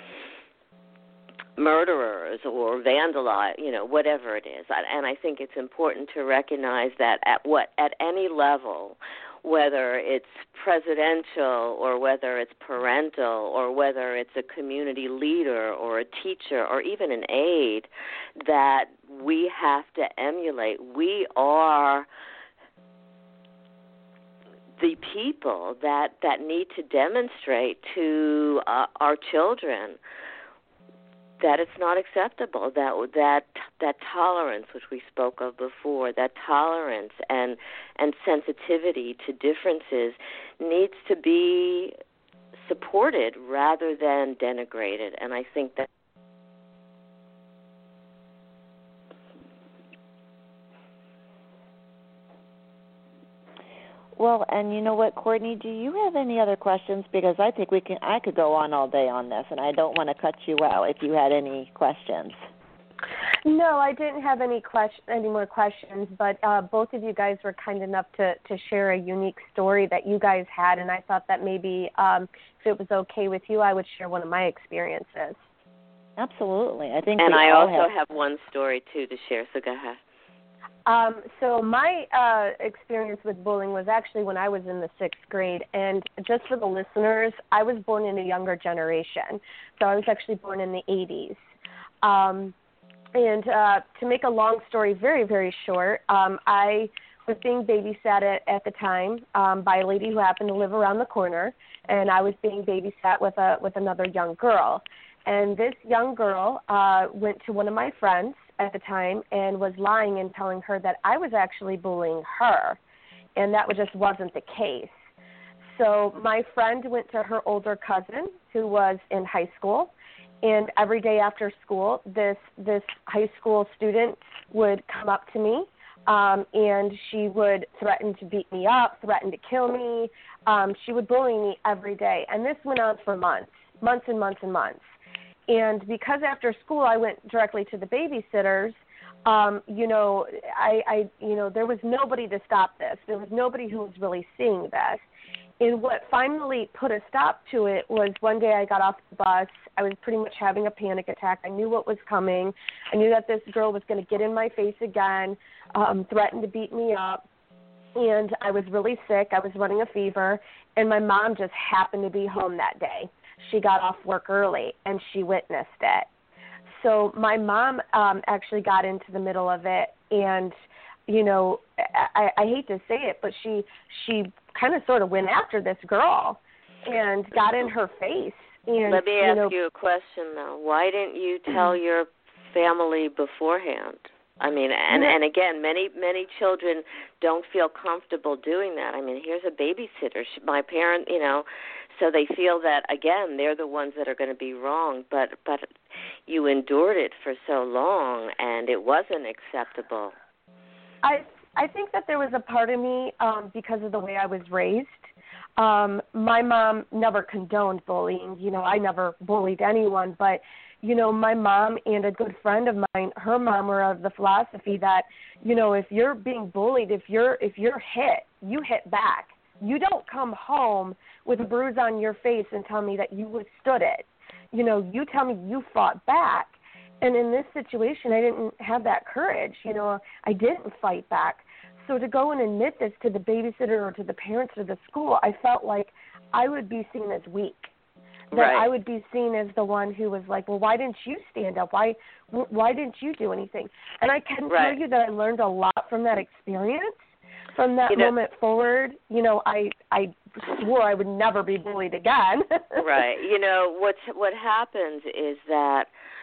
Speaker 4: murderers or vandalize, you know, whatever it is. And I think it's important to recognize that at what at any level, whether it's presidential or whether it's parental or whether it's a community leader or a teacher or even an aide, that we have to emulate. We are the people that, that need to demonstrate to uh, our children that it's not acceptable, that that that tolerance, which we spoke of before, that tolerance and and sensitivity to differences needs to be supported rather than denigrated. And I think that
Speaker 3: Well, and you know what, Courtney, do you have any other questions? Because I think we can. I could go on all day on this, and I don't want to cut you out if you had any questions.
Speaker 5: No, I didn't have any question, any more questions, but uh, both of you guys were kind enough to, to share a unique story that you guys had, and I thought that maybe um, if it was okay with you, I would share one of my experiences.
Speaker 3: Absolutely. I think
Speaker 4: And
Speaker 3: we
Speaker 4: I
Speaker 3: all
Speaker 4: also
Speaker 3: have...
Speaker 4: have one story, too, to share, so go ahead.
Speaker 5: Um, so my uh, experience with bullying was actually when I was in the sixth grade. And just for the listeners, I was born in a younger generation. So I was actually born in the eighties. Um, and uh, to make a long story very, very short, um, I was being babysat at, at the time um, by a lady who happened to live around the corner. And I was being babysat with a with another young girl. And this young girl uh, went to one of my friends at the time and was lying and telling her that I was actually bullying her, and that just wasn't the case. So my friend went to her older cousin who was in high school, and every day after school, this this high school student would come up to me, um, and she would threaten to beat me up, threaten to kill me. Um, she would bully me every day, and this went on for months, months and months and months. And because after school I went directly to the babysitters, um, you know, I, I, you know, there was nobody to stop this. There was nobody who was really seeing this. And what finally put a stop to it was one day I got off the bus. I was pretty much having a panic attack. I knew what was coming. I knew that this girl was going to get in my face again, um, threaten to beat me up. And I was really sick. I was running a fever. And my mom just happened to be home that day. She got off work early, and she witnessed it. So my mom um, actually got into the middle of it, and, you know, I, I hate to say it, but she she kind of sort of went after this girl and got in her face. And,
Speaker 4: Let me
Speaker 5: you
Speaker 4: ask
Speaker 5: know,
Speaker 4: you a question, though. Why didn't you tell your family beforehand? I mean, and, and again, many, many children don't feel comfortable doing that. I mean, here's a babysitter. She, my parent, you know, so they feel that, again, they're the ones that are going to be wrong. But but you endured it for so long, and it wasn't acceptable.
Speaker 5: I I think that there was a part of me, um, because of the way I was raised. Um, my mom never condoned bullying. You know, I never bullied anyone, but you know, my mom and a good friend of mine, her mom were of the philosophy that, you know, if you're being bullied, if you're if you're hit, you hit back. You don't come home with a bruise on your face and tell me that you withstood it. You know, you tell me you fought back. And in this situation, I didn't have that courage. You know, I didn't fight back. So to go and admit this to the babysitter or to the parents or the school, I felt like I would be seen as weak. That
Speaker 4: right.
Speaker 5: I would be seen as the one who was like, well, why didn't you stand up? Why why didn't you do anything? And I can
Speaker 4: right.
Speaker 5: tell you that I learned a lot from that experience. From that
Speaker 4: you know,
Speaker 5: moment forward, you know, I I swore I would never be bullied again.
Speaker 4: Right. You know, what's, what happens is that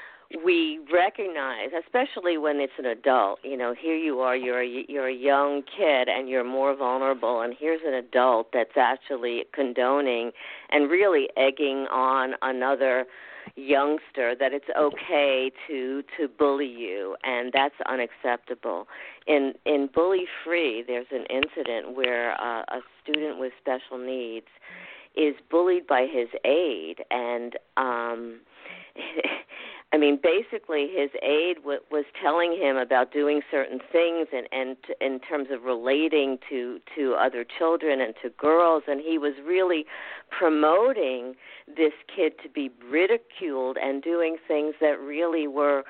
Speaker 4: we recognize, especially when it's an adult, you know, here you are, you're a, you're a young kid and you're more vulnerable, and here's an adult that's actually condoning and really egging on another youngster that it's okay to to bully you, and that's unacceptable. In in Bully Free, there's an incident where uh, a student with special needs is bullied by his aide, and um I mean, basically, his aide w- was telling him about doing certain things, and, and t- in terms of relating to, to other children and to girls, and he was really promoting this kid to be ridiculed and doing things that really were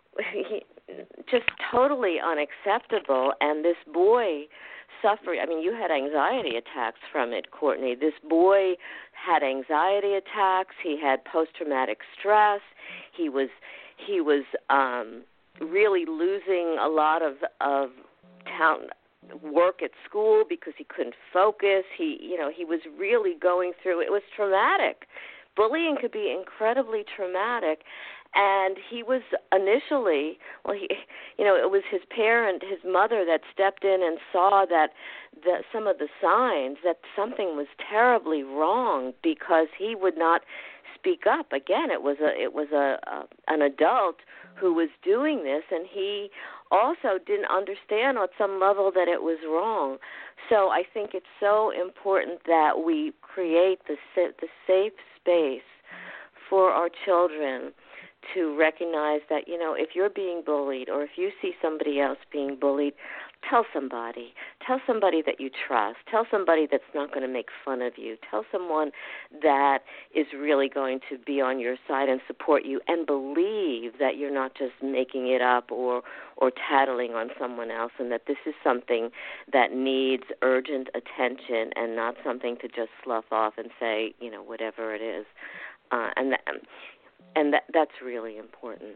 Speaker 4: just totally unacceptable. And this boy suffered. I mean, you had anxiety attacks from it, Courtney. This boy had anxiety attacks. He had post-traumatic stress. He was he was um, really losing a lot of of town work at school because he couldn't focus. He you know he was really going through. It was traumatic. Bullying could be incredibly traumatic. And he was initially, well, he, you know, it was his parent, his mother, that stepped in and saw that the, some of the signs that something was terribly wrong because he would not speak up. Again, it was a, it was a, a an adult who was doing this, and he also didn't understand on some level that it was wrong. So I think it's so important that we create the the safe space for our children to recognize that, you know, if you're being bullied or if you see somebody else being bullied, tell somebody. Tell somebody that you trust. Tell somebody that's not going to make fun of you. Tell someone that is really going to be on your side and support you and believe that you're not just making it up or or tattling on someone else, and that this is something that needs urgent attention and not something to just slough off and say, you know, whatever it is. Uh, and that, and that, that's really important.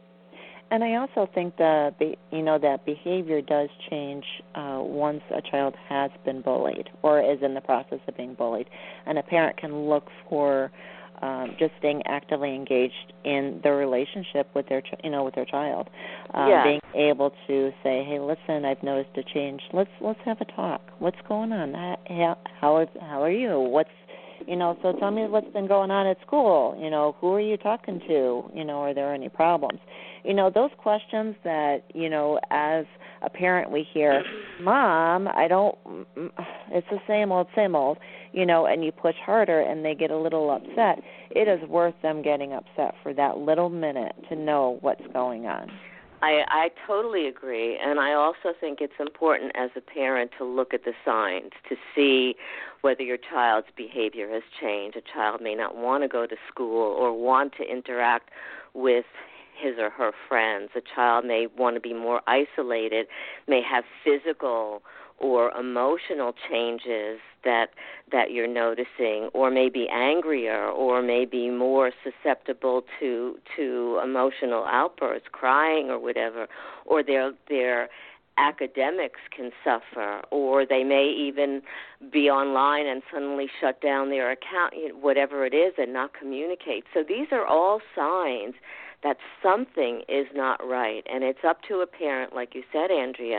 Speaker 3: And I also think that, you know, that behavior does change uh, once a child has been bullied or is in the process of being bullied. And a parent can look for um, just staying actively engaged in the relationship with their, ch- you know, with their child. Um,
Speaker 4: yes.
Speaker 3: Being able to say, hey, listen, I've noticed a change. Let's let's have a talk. What's going on? How how, is, how are you? What's You know, so tell me what's been going on at school. You know, who are you talking to? You know, are there any problems? You know, those questions that, you know, as a parent we hear, Mom, I don't, it's the same old, same old, you know, and you push harder and they get a little upset. It is worth them getting upset for that little minute to know what's going on.
Speaker 4: I, I totally agree, and I also think it's important as a parent to look at the signs to see whether your child's behavior has changed. A child may not want to go to school or want to interact with his or her friends. A child may want to be more isolated, may have physical or emotional changes that that you're noticing, or may be angrier, or may be more susceptible to to emotional outbursts, crying or whatever, or their their academics can suffer, or they may even be online and suddenly shut down their account, whatever it is, and not communicate. So these are all signs that something is not right, and it's up to a parent, like you said, Andrea,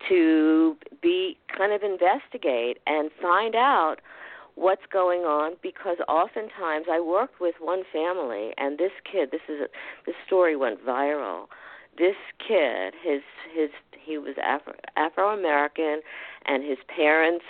Speaker 4: to be kind of investigate and find out what's going on, because oftentimes I worked with one family, and this kid, this is a, this story went viral. This kid, his his he was Afro, Afro-American, and his parents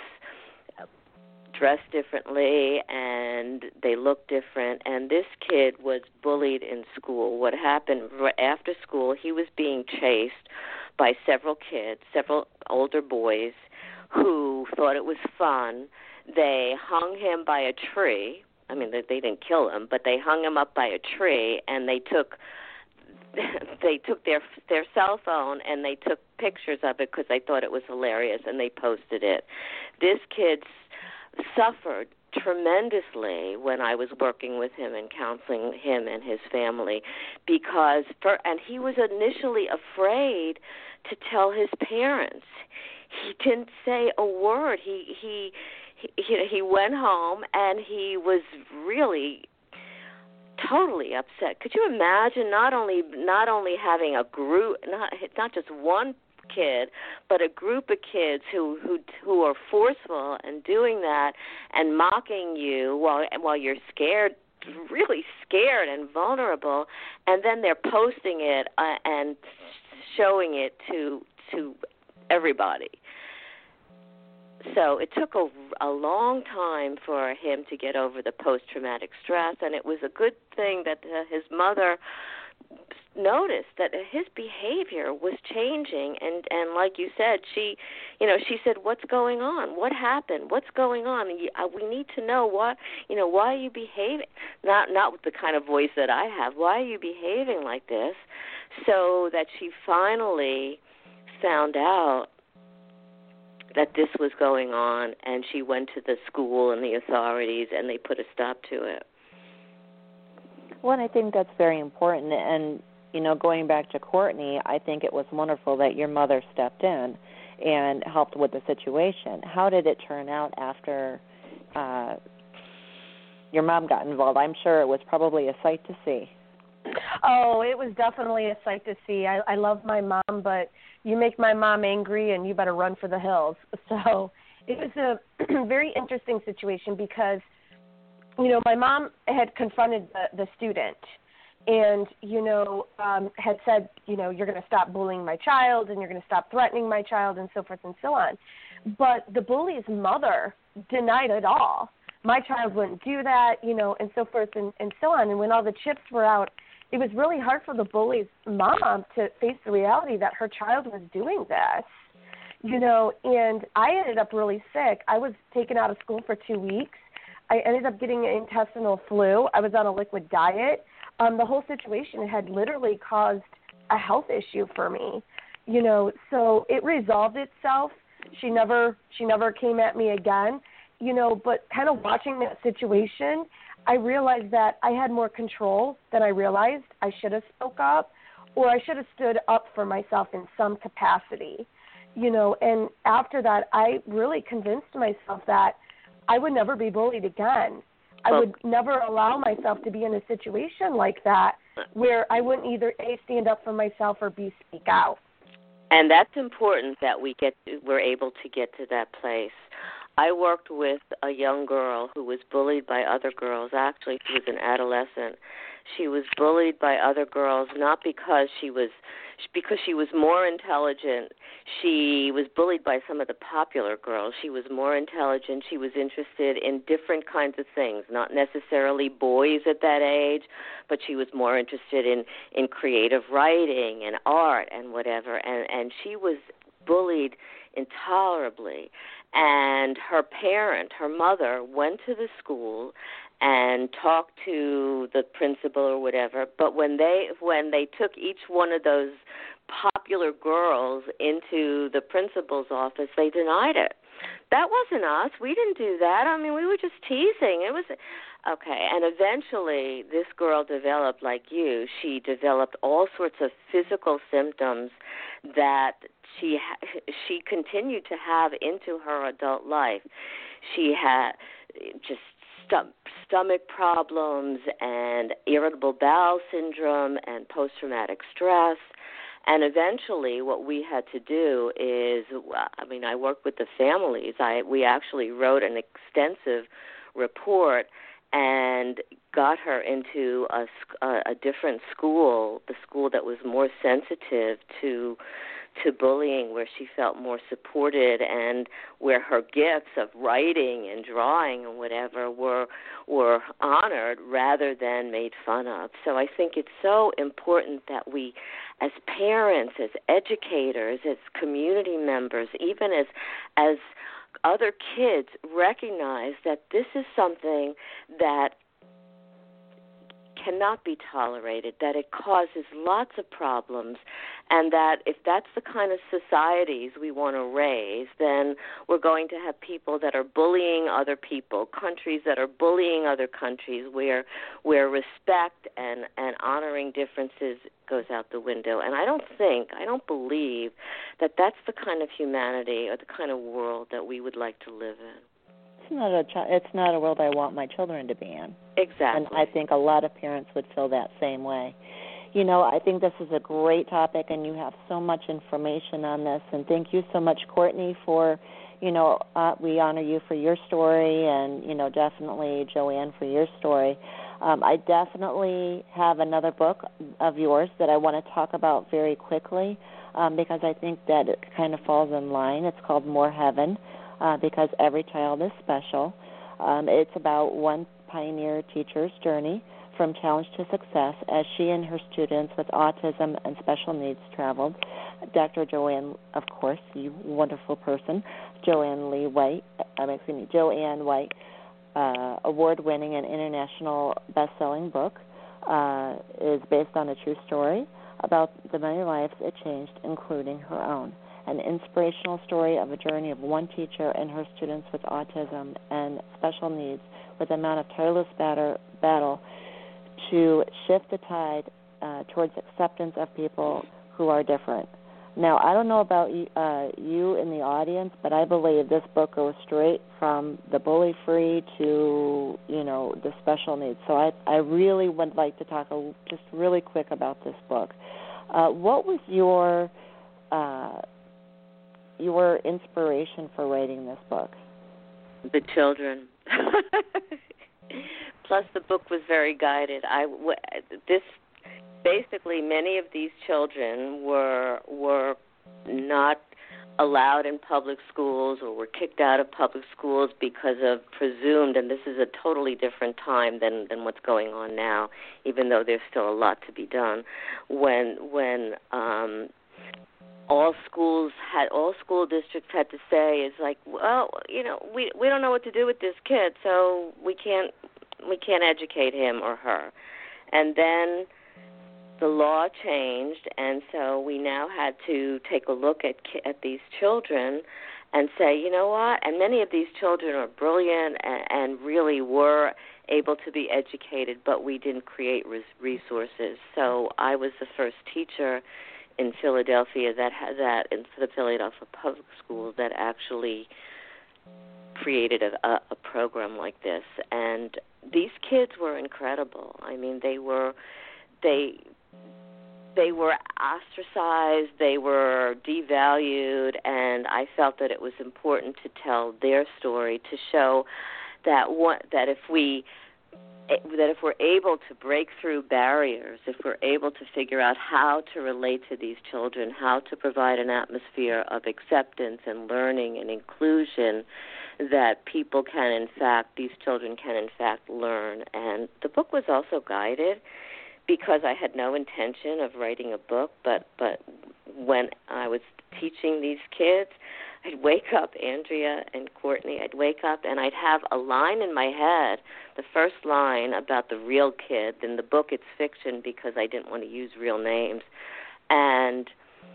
Speaker 4: dressed differently and they looked different, and this kid was bullied in school. What happened after school, he was being chased by several kids, several older boys who thought it was fun. They hung him by a tree. I mean, they, they didn't kill him, but they hung him up by a tree, and they took they took their their cell phone and they took pictures of it because they thought it was hilarious, and they posted it. This kid suffered tremendously when I was working with him and counseling him and his family, because for, and he was initially afraid to tell his parents. He didn't say a word. He he he he went home and he was really totally upset. Could you imagine not only not only having a group, not not just one kid, but a group of kids who who who are forceful and doing that and mocking you while while you're scared, really scared and vulnerable, and then they're posting it uh, and showing it to to everybody. So it took a, a long time for him to get over the post-traumatic stress, and it was a good thing that uh, his mother noticed that his behavior was changing, and and like you said, she you know she said, what's going on, what happened, what's going on, and you, uh, we need to know what you know why are you behaving, not not with the kind of voice that I have, why are you behaving like this, so that she finally found out that this was going on, and she went to the school and the authorities, and they put a stop to it.
Speaker 3: Well, and I think that's very important. And, you know, going back to Courtney, I think it was wonderful that your mother stepped in and helped with the situation. How did it turn out after uh, your mom got involved? I'm sure it was probably a sight to see.
Speaker 5: Oh, it was definitely a sight to see. I, I love my mom, but you make my mom angry and you better run for the hills. So it was a very interesting situation because, you know, my mom had confronted the, the student and, you know, um, had said, you know, you're going to stop bullying my child and you're going to stop threatening my child and so forth and so on. But the bully's mother denied it all. My child wouldn't do that, you know, and so forth and, and so on. And when all the chips were out it was really hard for the bully's mom to face the reality that her child was doing this, you know, and I ended up really sick. I was taken out of school for two weeks. I ended up getting an intestinal flu. I was on a liquid diet. Um, the whole situation had literally caused a health issue for me, you know, so it resolved itself. She never, she never came at me again, you know, but kind of watching that situation, I realized that I had more control than I realized. I should have spoke up, or I should have stood up for myself in some capacity, you know, and after that, I really convinced myself that I would never be bullied again. I would never allow myself to be in a situation like that where I wouldn't either A, stand up for myself, or B, speak out.
Speaker 4: And that's important that we get to, we're able to get to that place. I worked with a young girl who was bullied by other girls. Actually, she was an adolescent. She was bullied by other girls not because she was because she was more intelligent. She was bullied by some of the popular girls. She was more intelligent. She was interested in different kinds of things, not necessarily boys at that age, but she was more interested in, in creative writing and art and whatever. And, and she was bullied intolerably. And her parent, her mother, went to the school and talked to the principal or whatever. But when they when they took each one of those popular girls into the principal's office, they denied it. That wasn't us. We didn't do that. I mean, we were just teasing. It was okay. And eventually, this girl developed, like you, she developed all sorts of physical symptoms that she she continued to have into her adult life. She had just st- stomach problems and irritable bowel syndrome and post-traumatic stress. And eventually what we had to do is, I mean, I worked with the families. I We actually wrote an extensive report and got her into a, a different school, the school that was more sensitive to to bullying, where she felt more supported and where her gifts of writing and drawing and whatever were were honored rather than made fun of. So I think it's so important that we, as parents, as educators, as community members, even as as other kids, recognize that this is something that cannot be tolerated, that it causes lots of problems, and that if that's the kind of societies we want to raise, then we're going to have people that are bullying other people, countries that are bullying other countries, where where respect and, and honoring differences goes out the window. And I don't think, I don't believe that that's the kind of humanity or the kind of world that we would like to live in.
Speaker 3: It's not a ch- it's not a world I want my children to be in.
Speaker 4: Exactly.
Speaker 3: And I think a lot of parents would feel that same way. You know, I think this is a great topic, and you have so much information on this. And thank you so much, Courtney, for, you know, uh, we honor you for your story, and, you know, definitely Joanne for your story. Um, I definitely have another book of yours that I want to talk about very quickly um, because I think that it kind of falls in line. It's called More Heaven. Uh, because every child is special. Um, it's about one pioneer teacher's journey from challenge to success as she and her students with autism and special needs traveled. Doctor Joanne, of course, you wonderful person, Joanne Lee White, um, excuse me, Joanne White, uh, award-winning and international best-selling book, uh, is based on a true story about the many lives it changed, including her own. An inspirational story of a journey of one teacher and her students with autism and special needs with the amount of tireless batter, battle to shift the tide uh, towards acceptance of people who are different. Now, I don't know about you, uh, you in the audience, but I believe this book goes straight from the bully-free to, you know, the special needs. So I, I really would like to talk a, just really quick about this book. Uh, what was your... Uh, your inspiration for writing this book?
Speaker 4: The children. Plus, the book was very guided. I this basically many of these children were were not allowed in public schools or were kicked out of public schools because of presumed, and this is a totally different time than, than what's going on now, even though there's still a lot to be done, when when um, all schools had, all school districts had to say is like, well, you know, we we don't know what to do with this kid, so we can't we can't educate him or her. And then the law changed, and so we now had to take a look at at these children and say, you know what? And many of these children are brilliant and, and really were able to be educated, but we didn't create res- resources. So I was the first teacher in Philadelphia that had that in the Philadelphia Public Schools that actually created a, a, a program like this. And these kids were incredible. I mean, they were they. They were ostracized, they were devalued, and I felt that it was important to tell their story to show that one, that if we that if we're able to break through barriers, if we're able to figure out how to relate to these children, how to provide an atmosphere of acceptance and learning and inclusion, that people can in fact, these children can in fact learn. And the book was also guided, because I had no intention of writing a book, but, but when I was teaching these kids, I'd wake up, Andrea and Courtney, I'd wake up and I'd have a line in my head, the first line about the real kid. In the book it's fiction because I didn't want to use real names. And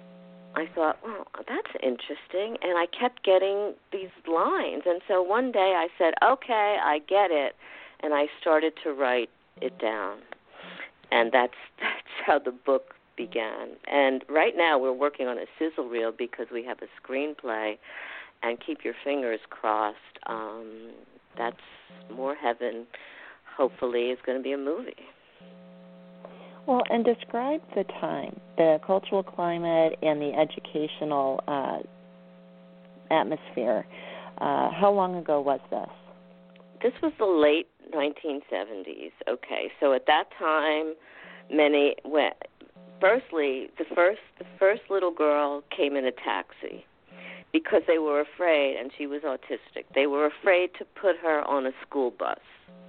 Speaker 4: I thought, well, that's interesting. And I kept getting these lines. And so one day I said, okay, I get it. And I started to write it down. And that's that's how the book began. And right now we're working on a sizzle reel because we have a screenplay. And keep your fingers crossed. Um, that's more heaven. Hopefully, is going to be a movie.
Speaker 3: Well, and describe the time, the cultural climate, and the educational uh, atmosphere. Uh, how long ago was this?
Speaker 4: This was the late nineteen seventies. Okay, so at that time, many went. Firstly, the first the first little girl came in a taxi because they were afraid, and she was autistic. They were afraid to put her on a school bus,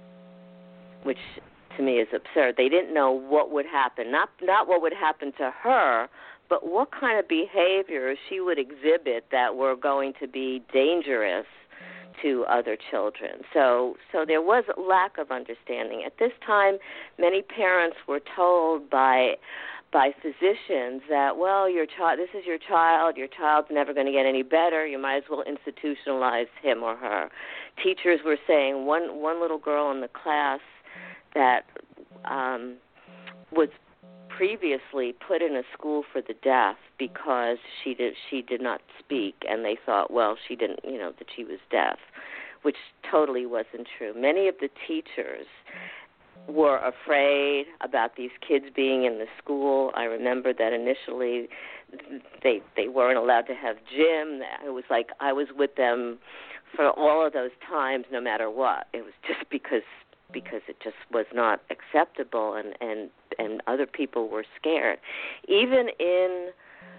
Speaker 4: which to me is absurd. They didn't know what would happen, not not what would happen to her, but what kind of behavior she would exhibit that were going to be dangerous to other children. So so there was a lack of understanding. At this time, many parents were told by by physicians that, well, your child, this is your child, your child's never going to get any better, you might as well institutionalize him or her. Teachers were saying, one one little girl in the class that um, was previously put in a school for the deaf because she did she did not speak, and they thought, well, she didn't, you know, that she was deaf, which totally wasn't true. Many of the teachers were afraid about these kids being in the school. I remember that initially they they weren't allowed to have gym. It was like I was with them for all of those times, no matter what. It was just because because it just was not acceptable, and, and, and other people were scared. Even in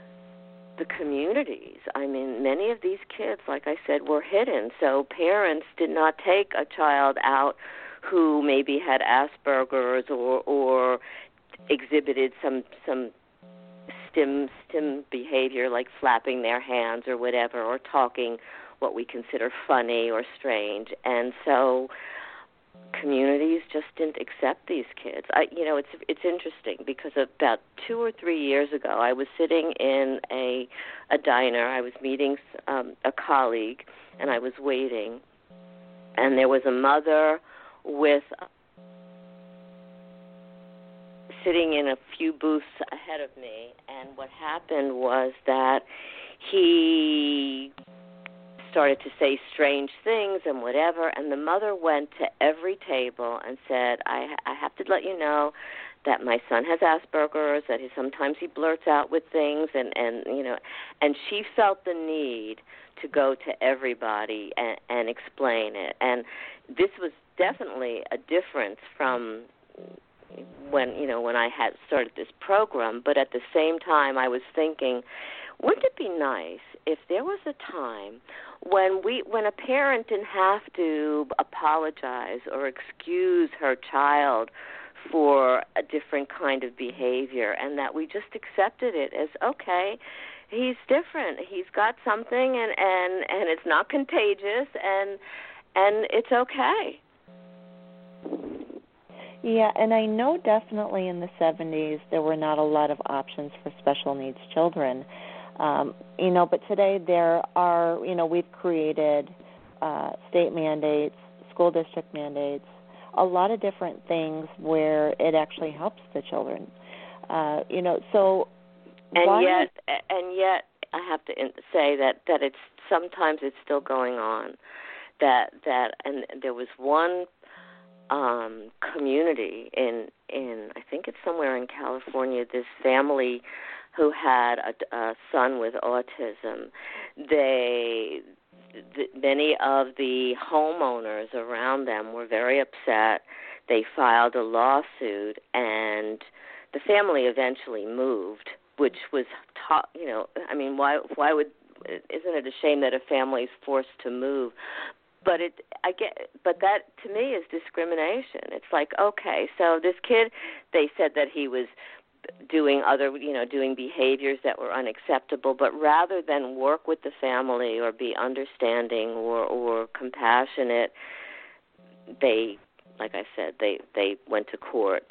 Speaker 4: the communities, I mean, many of these kids, like I said, were hidden. So parents did not take a child out who maybe had Asperger's or or exhibited some some stim stim behavior like flapping their hands or whatever, or talking what we consider funny or strange. And so communities just didn't accept these kids. I, you know, it's it's interesting because about two or three years ago, I was sitting in a a diner. I was meeting um, a colleague, and I was waiting, and there was a mother with uh, sitting in a few booths ahead of me, and what happened was that he started to say strange things and whatever, and the mother went to every table and said, I, I have to let you know that my son has Asperger's, that he, sometimes he blurts out with things, and, and you know, and she felt the need to go to everybody and, and explain it. And this was definitely a difference from, when you know when I had started this program. But at the same time, I was thinking, wouldn't it be nice if there was a time when we when a parent didn't have to apologize or excuse her child for a different kind of behavior, and that we just accepted it as, okay, he's different, he's got something, and, and, and it's not contagious, and and it's okay.
Speaker 3: Yeah, and I know definitely in the seventies there were not a lot of options for special needs children. Um, you know, but today there are, you know, we've created uh, state mandates, school district mandates, a lot of different things where it actually helps the children. Uh, you know, so
Speaker 4: and
Speaker 3: why
Speaker 4: yet, and yet, I have to say that, that it's sometimes it's still going on. That that and there was one um, community in in I think it's somewhere in California. This family who had a, a son with autism. They the, many of the homeowners around them were very upset. They filed a lawsuit, and the family eventually moved, which was, ta- you know, I mean, why why would, isn't it a shame that a family is forced to move? But it, I get, but that to me is discrimination. It's like, okay, so this kid, they said that he was doing other, you know, doing behaviors that were unacceptable, but rather than work with the family or be understanding or, or compassionate, they, like I said, they, they went to court.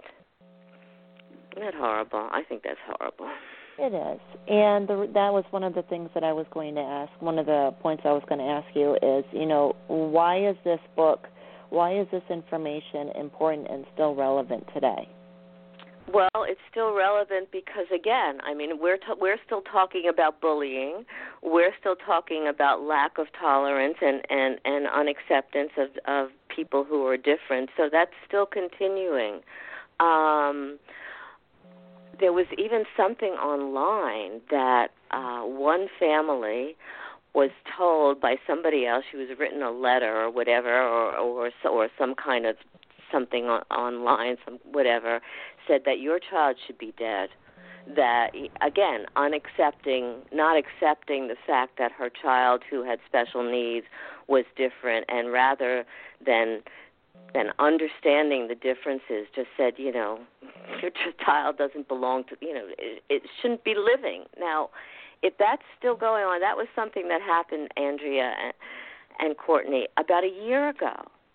Speaker 4: Isn't that horrible? I think that's horrible.
Speaker 3: It is. And the, that was one of the things that I was going to ask. One of the points I was going to ask you is, you know, why is this book, why is this information important and still relevant today?
Speaker 4: Well, it's still relevant because, again, I mean, we're t- we're still talking about bullying. We're still talking about lack of tolerance and, and, and unacceptance of, of people who are different. So that's still continuing. Um, there was even something online that uh, one family was told by somebody else. She was written a letter or whatever, or or, or some kind of something on, online, some whatever, said that your child should be dead. That, again, unaccepting, not accepting the fact that her child who had special needs was different, and rather than than understanding the differences, just said, you know, your child doesn't belong to, you know, it, it shouldn't be living. Now, if that's still going on, that was something that happened, Andrea and, and Courtney, about a year ago.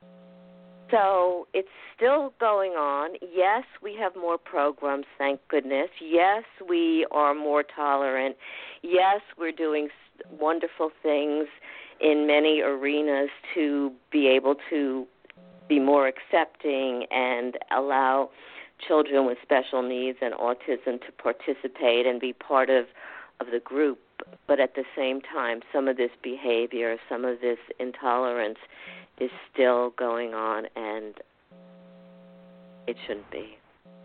Speaker 4: So it's still going on. Yes, we have more programs, thank goodness. Yes, we are more tolerant. Yes, we're doing wonderful things in many arenas to be able to be more accepting and allow children with special needs and autism to participate and be part of, of the group. But at the same time, some of this behavior, some of this intolerance is still going on, and it shouldn't be.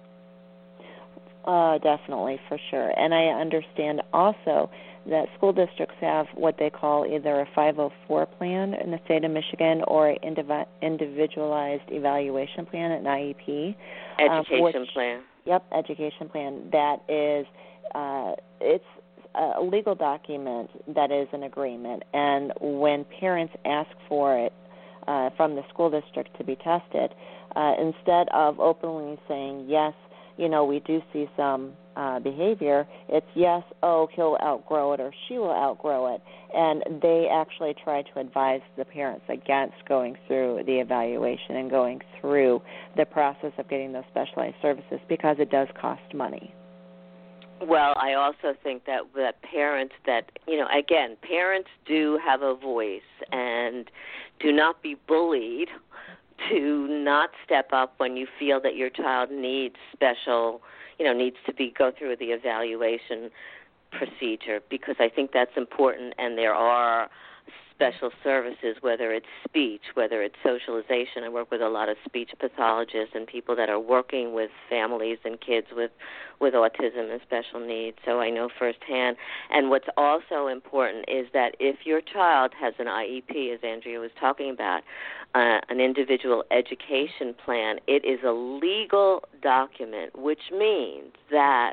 Speaker 3: Uh, definitely, for sure. And I understand also that school districts have what they call either a five oh four plan in the state of Michigan or an indiv- individualized evaluation plan, an I E P.
Speaker 4: Education
Speaker 3: um, which,
Speaker 4: plan.
Speaker 3: Yep, education plan. That is, uh, it's a legal document that is an agreement. And when parents ask for it uh, from the school district to be tested, uh, instead of openly saying, yes, you know, we do see some uh, behavior, it's yes, oh, he'll outgrow it or she will outgrow it. And they actually try to advise the parents against going through the evaluation and going through the process of getting those specialized services because it does cost money.
Speaker 4: Well, I also think that, that parents that, you know, again, parents do have a voice, and do not be bullied to not step up when you feel that your child needs special, you know, needs to be go through the evaluation procedure, because I think that's important, and there are special services, whether it's speech, whether it's socialization. I work with a lot of speech pathologists and people that are working with families and kids with, with autism and special needs, so I know firsthand. And what's also important is that if your child has an I E P, as Andrea was talking about, uh, an individual education plan. It is a legal document, which means that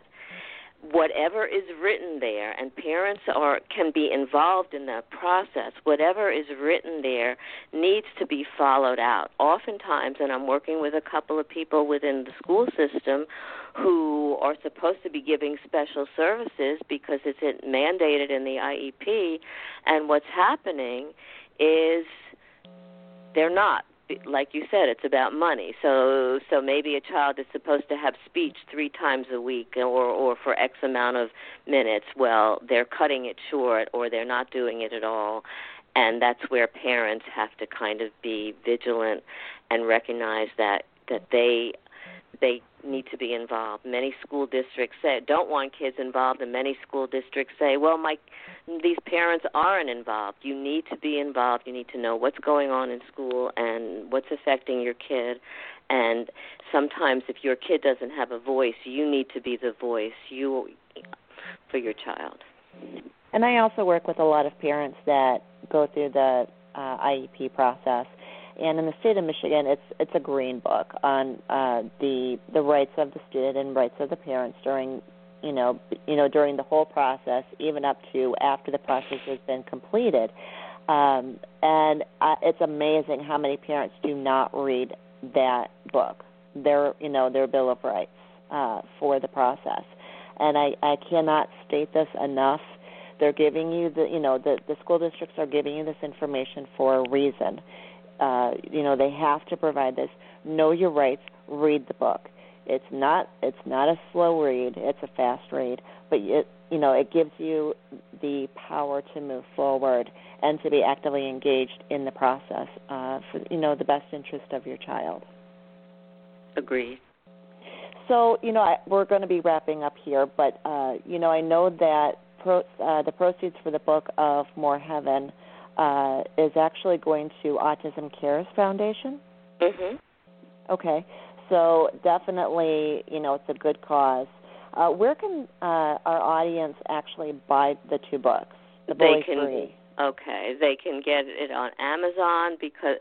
Speaker 4: whatever is written there, and parents are can be involved in the process, whatever is written there needs to be followed out. Oftentimes, and I'm working with a couple of people within the school system who are supposed to be giving special services because it's mandated in the I E P, and what's happening is they're not. Like you said, it's about money. So so maybe a child is supposed to have speech three times a week or, or for X amount of minutes. Well, they're cutting it short or they're not doing it at all. And that's where parents have to kind of be vigilant and recognize that, that they they need to be involved. Many school districts say don't want kids involved, and many school districts say, well, my these parents aren't involved. You need to be involved. You need to know what's going on in school and what's affecting your kid. And sometimes if your kid doesn't have a voice, you need to be the voice you for your child.
Speaker 3: And I also work with a lot of parents that go through the uh, I E P process. And in the state of Michigan, it's it's a green book on uh, the the rights of the student and rights of the parents during you know you know during the whole process, even up to after the process has been completed. Um, and uh, it's amazing how many parents do not read that book, their you know their Bill of Rights uh, for the process. And I, I cannot state this enough. They're giving you the you know the, the school districts are giving you this information for a reason. Uh, you know, they have to provide this. Know your rights. Read the book. It's not. It's not a slow read. It's a fast read. But it, you know, it gives you the power to move forward and to be actively engaged in the process uh, for you know the best interest of your child.
Speaker 4: Agreed.
Speaker 3: So you know, I, we're going to be wrapping up here, but uh, you know, I know that pro, uh, the proceeds for the book of More Heaven Uh, is actually going to Autism Cares Foundation.
Speaker 4: Mhm.
Speaker 3: Okay, so definitely, you know, it's a good cause. Uh, where can uh, our audience actually buy the two books? The Bully Free.
Speaker 4: Okay, they can get it on Amazon because,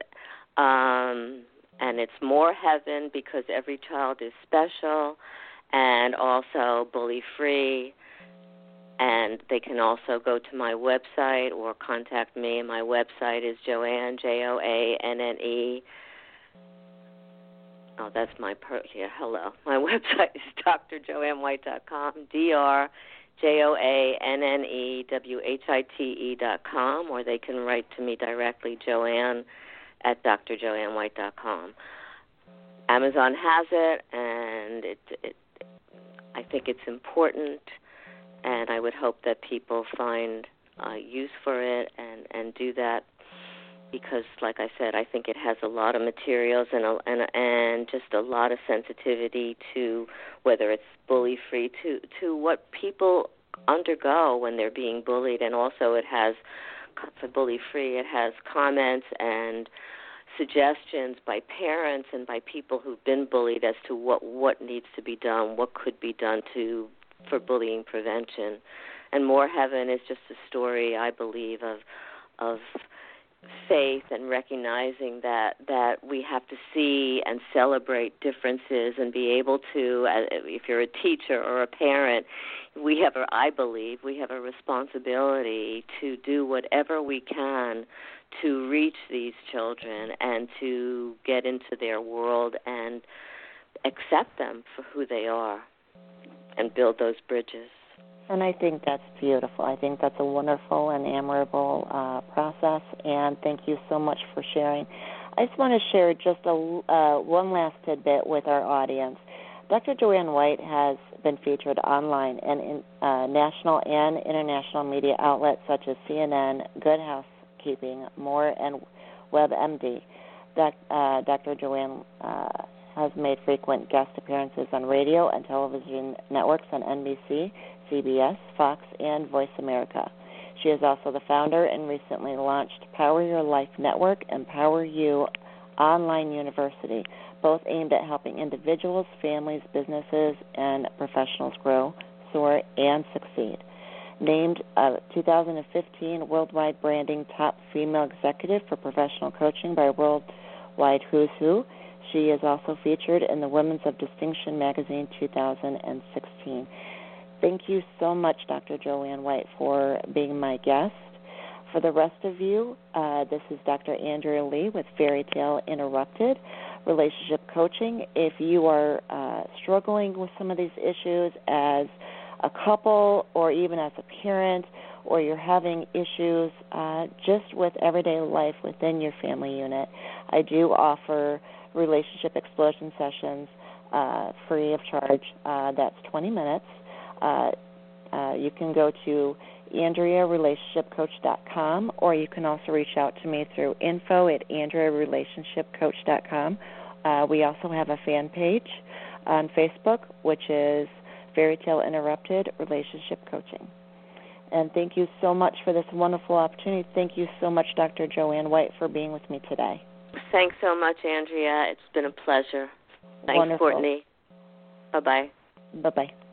Speaker 4: um, and it's More Heaven because every child is special, and also Bully Free. And they can also go to my website or contact me. My website is Joanne, J O A N N E. Oh, that's my per yeah, hello. My website is d r joanne white dot com, D R J O A N N E W H I T E dot com, or they can write to me directly, Joanne at d r joanne white dot com. Amazon has it, and it, it I think it's important. And I would hope that people find uh, use for it and, and do that because, like I said, I think it has a lot of materials and a, and, and just a lot of sensitivity to whether it's bully-free, to, to what people undergo when they're being bullied. And also it has, for bully-free, it has comments and suggestions by parents and by people who've been bullied as to what, what needs to be done, what could be done to for bullying prevention. And More Heaven is just a story, I believe, of of faith and recognizing that, that we have to see and celebrate differences and be able to, if you're a teacher or a parent, we have, a, I believe, we have a responsibility to do whatever we can to reach these children and to get into their world and accept them for who they are and build those bridges.
Speaker 3: And I think that's beautiful. I think that's a wonderful and admirable uh, process, and thank you so much for sharing. I just want to share just a, uh, one last tidbit with our audience. Doctor Joanne White has been featured online and in uh, national and international media outlets such as C N N, Good Housekeeping, More, and WebMD. Doc, uh, Doctor Joanne uh, has made frequent guest appearances on radio and television networks on N B C, C B S, Fox, and Voice America. She is also the founder and recently launched Power Your Life Network and Power You Online University, both aimed at helping individuals, families, businesses, and professionals grow, soar, and succeed. Named a two thousand fifteen Worldwide Branding Top Female Executive for Professional Coaching by World Worldwide Who's Who. She is also featured in the Women's of Distinction magazine two thousand sixteen. Thank you so much, Doctor Joanne White, for being my guest. For the rest of you, uh, this is Doctor Andrea Lee with Fairy Tale Interrupted, Relationship Coaching. If you are uh, struggling with some of these issues as a couple or even as a parent, or you're having issues uh, just with everyday life within your family unit, I do offer relationship explosion sessions uh, free of charge. Uh, that's twenty minutes. Uh, uh, you can go to Andrea Relationship Coach dot com, or you can also reach out to me through info at Andrea Relationship Coach dot com. Uh, we also have a fan page on Facebook, which is Fairy Tale Interrupted Relationship Coaching. And thank you so much for this wonderful opportunity. Thank you so much, Doctor Joanne White, for being with me today.
Speaker 4: Thanks so much, Andrea. It's been a pleasure. Thanks,
Speaker 3: Wonderful.
Speaker 4: Courtney. Bye-bye.
Speaker 3: Bye-bye.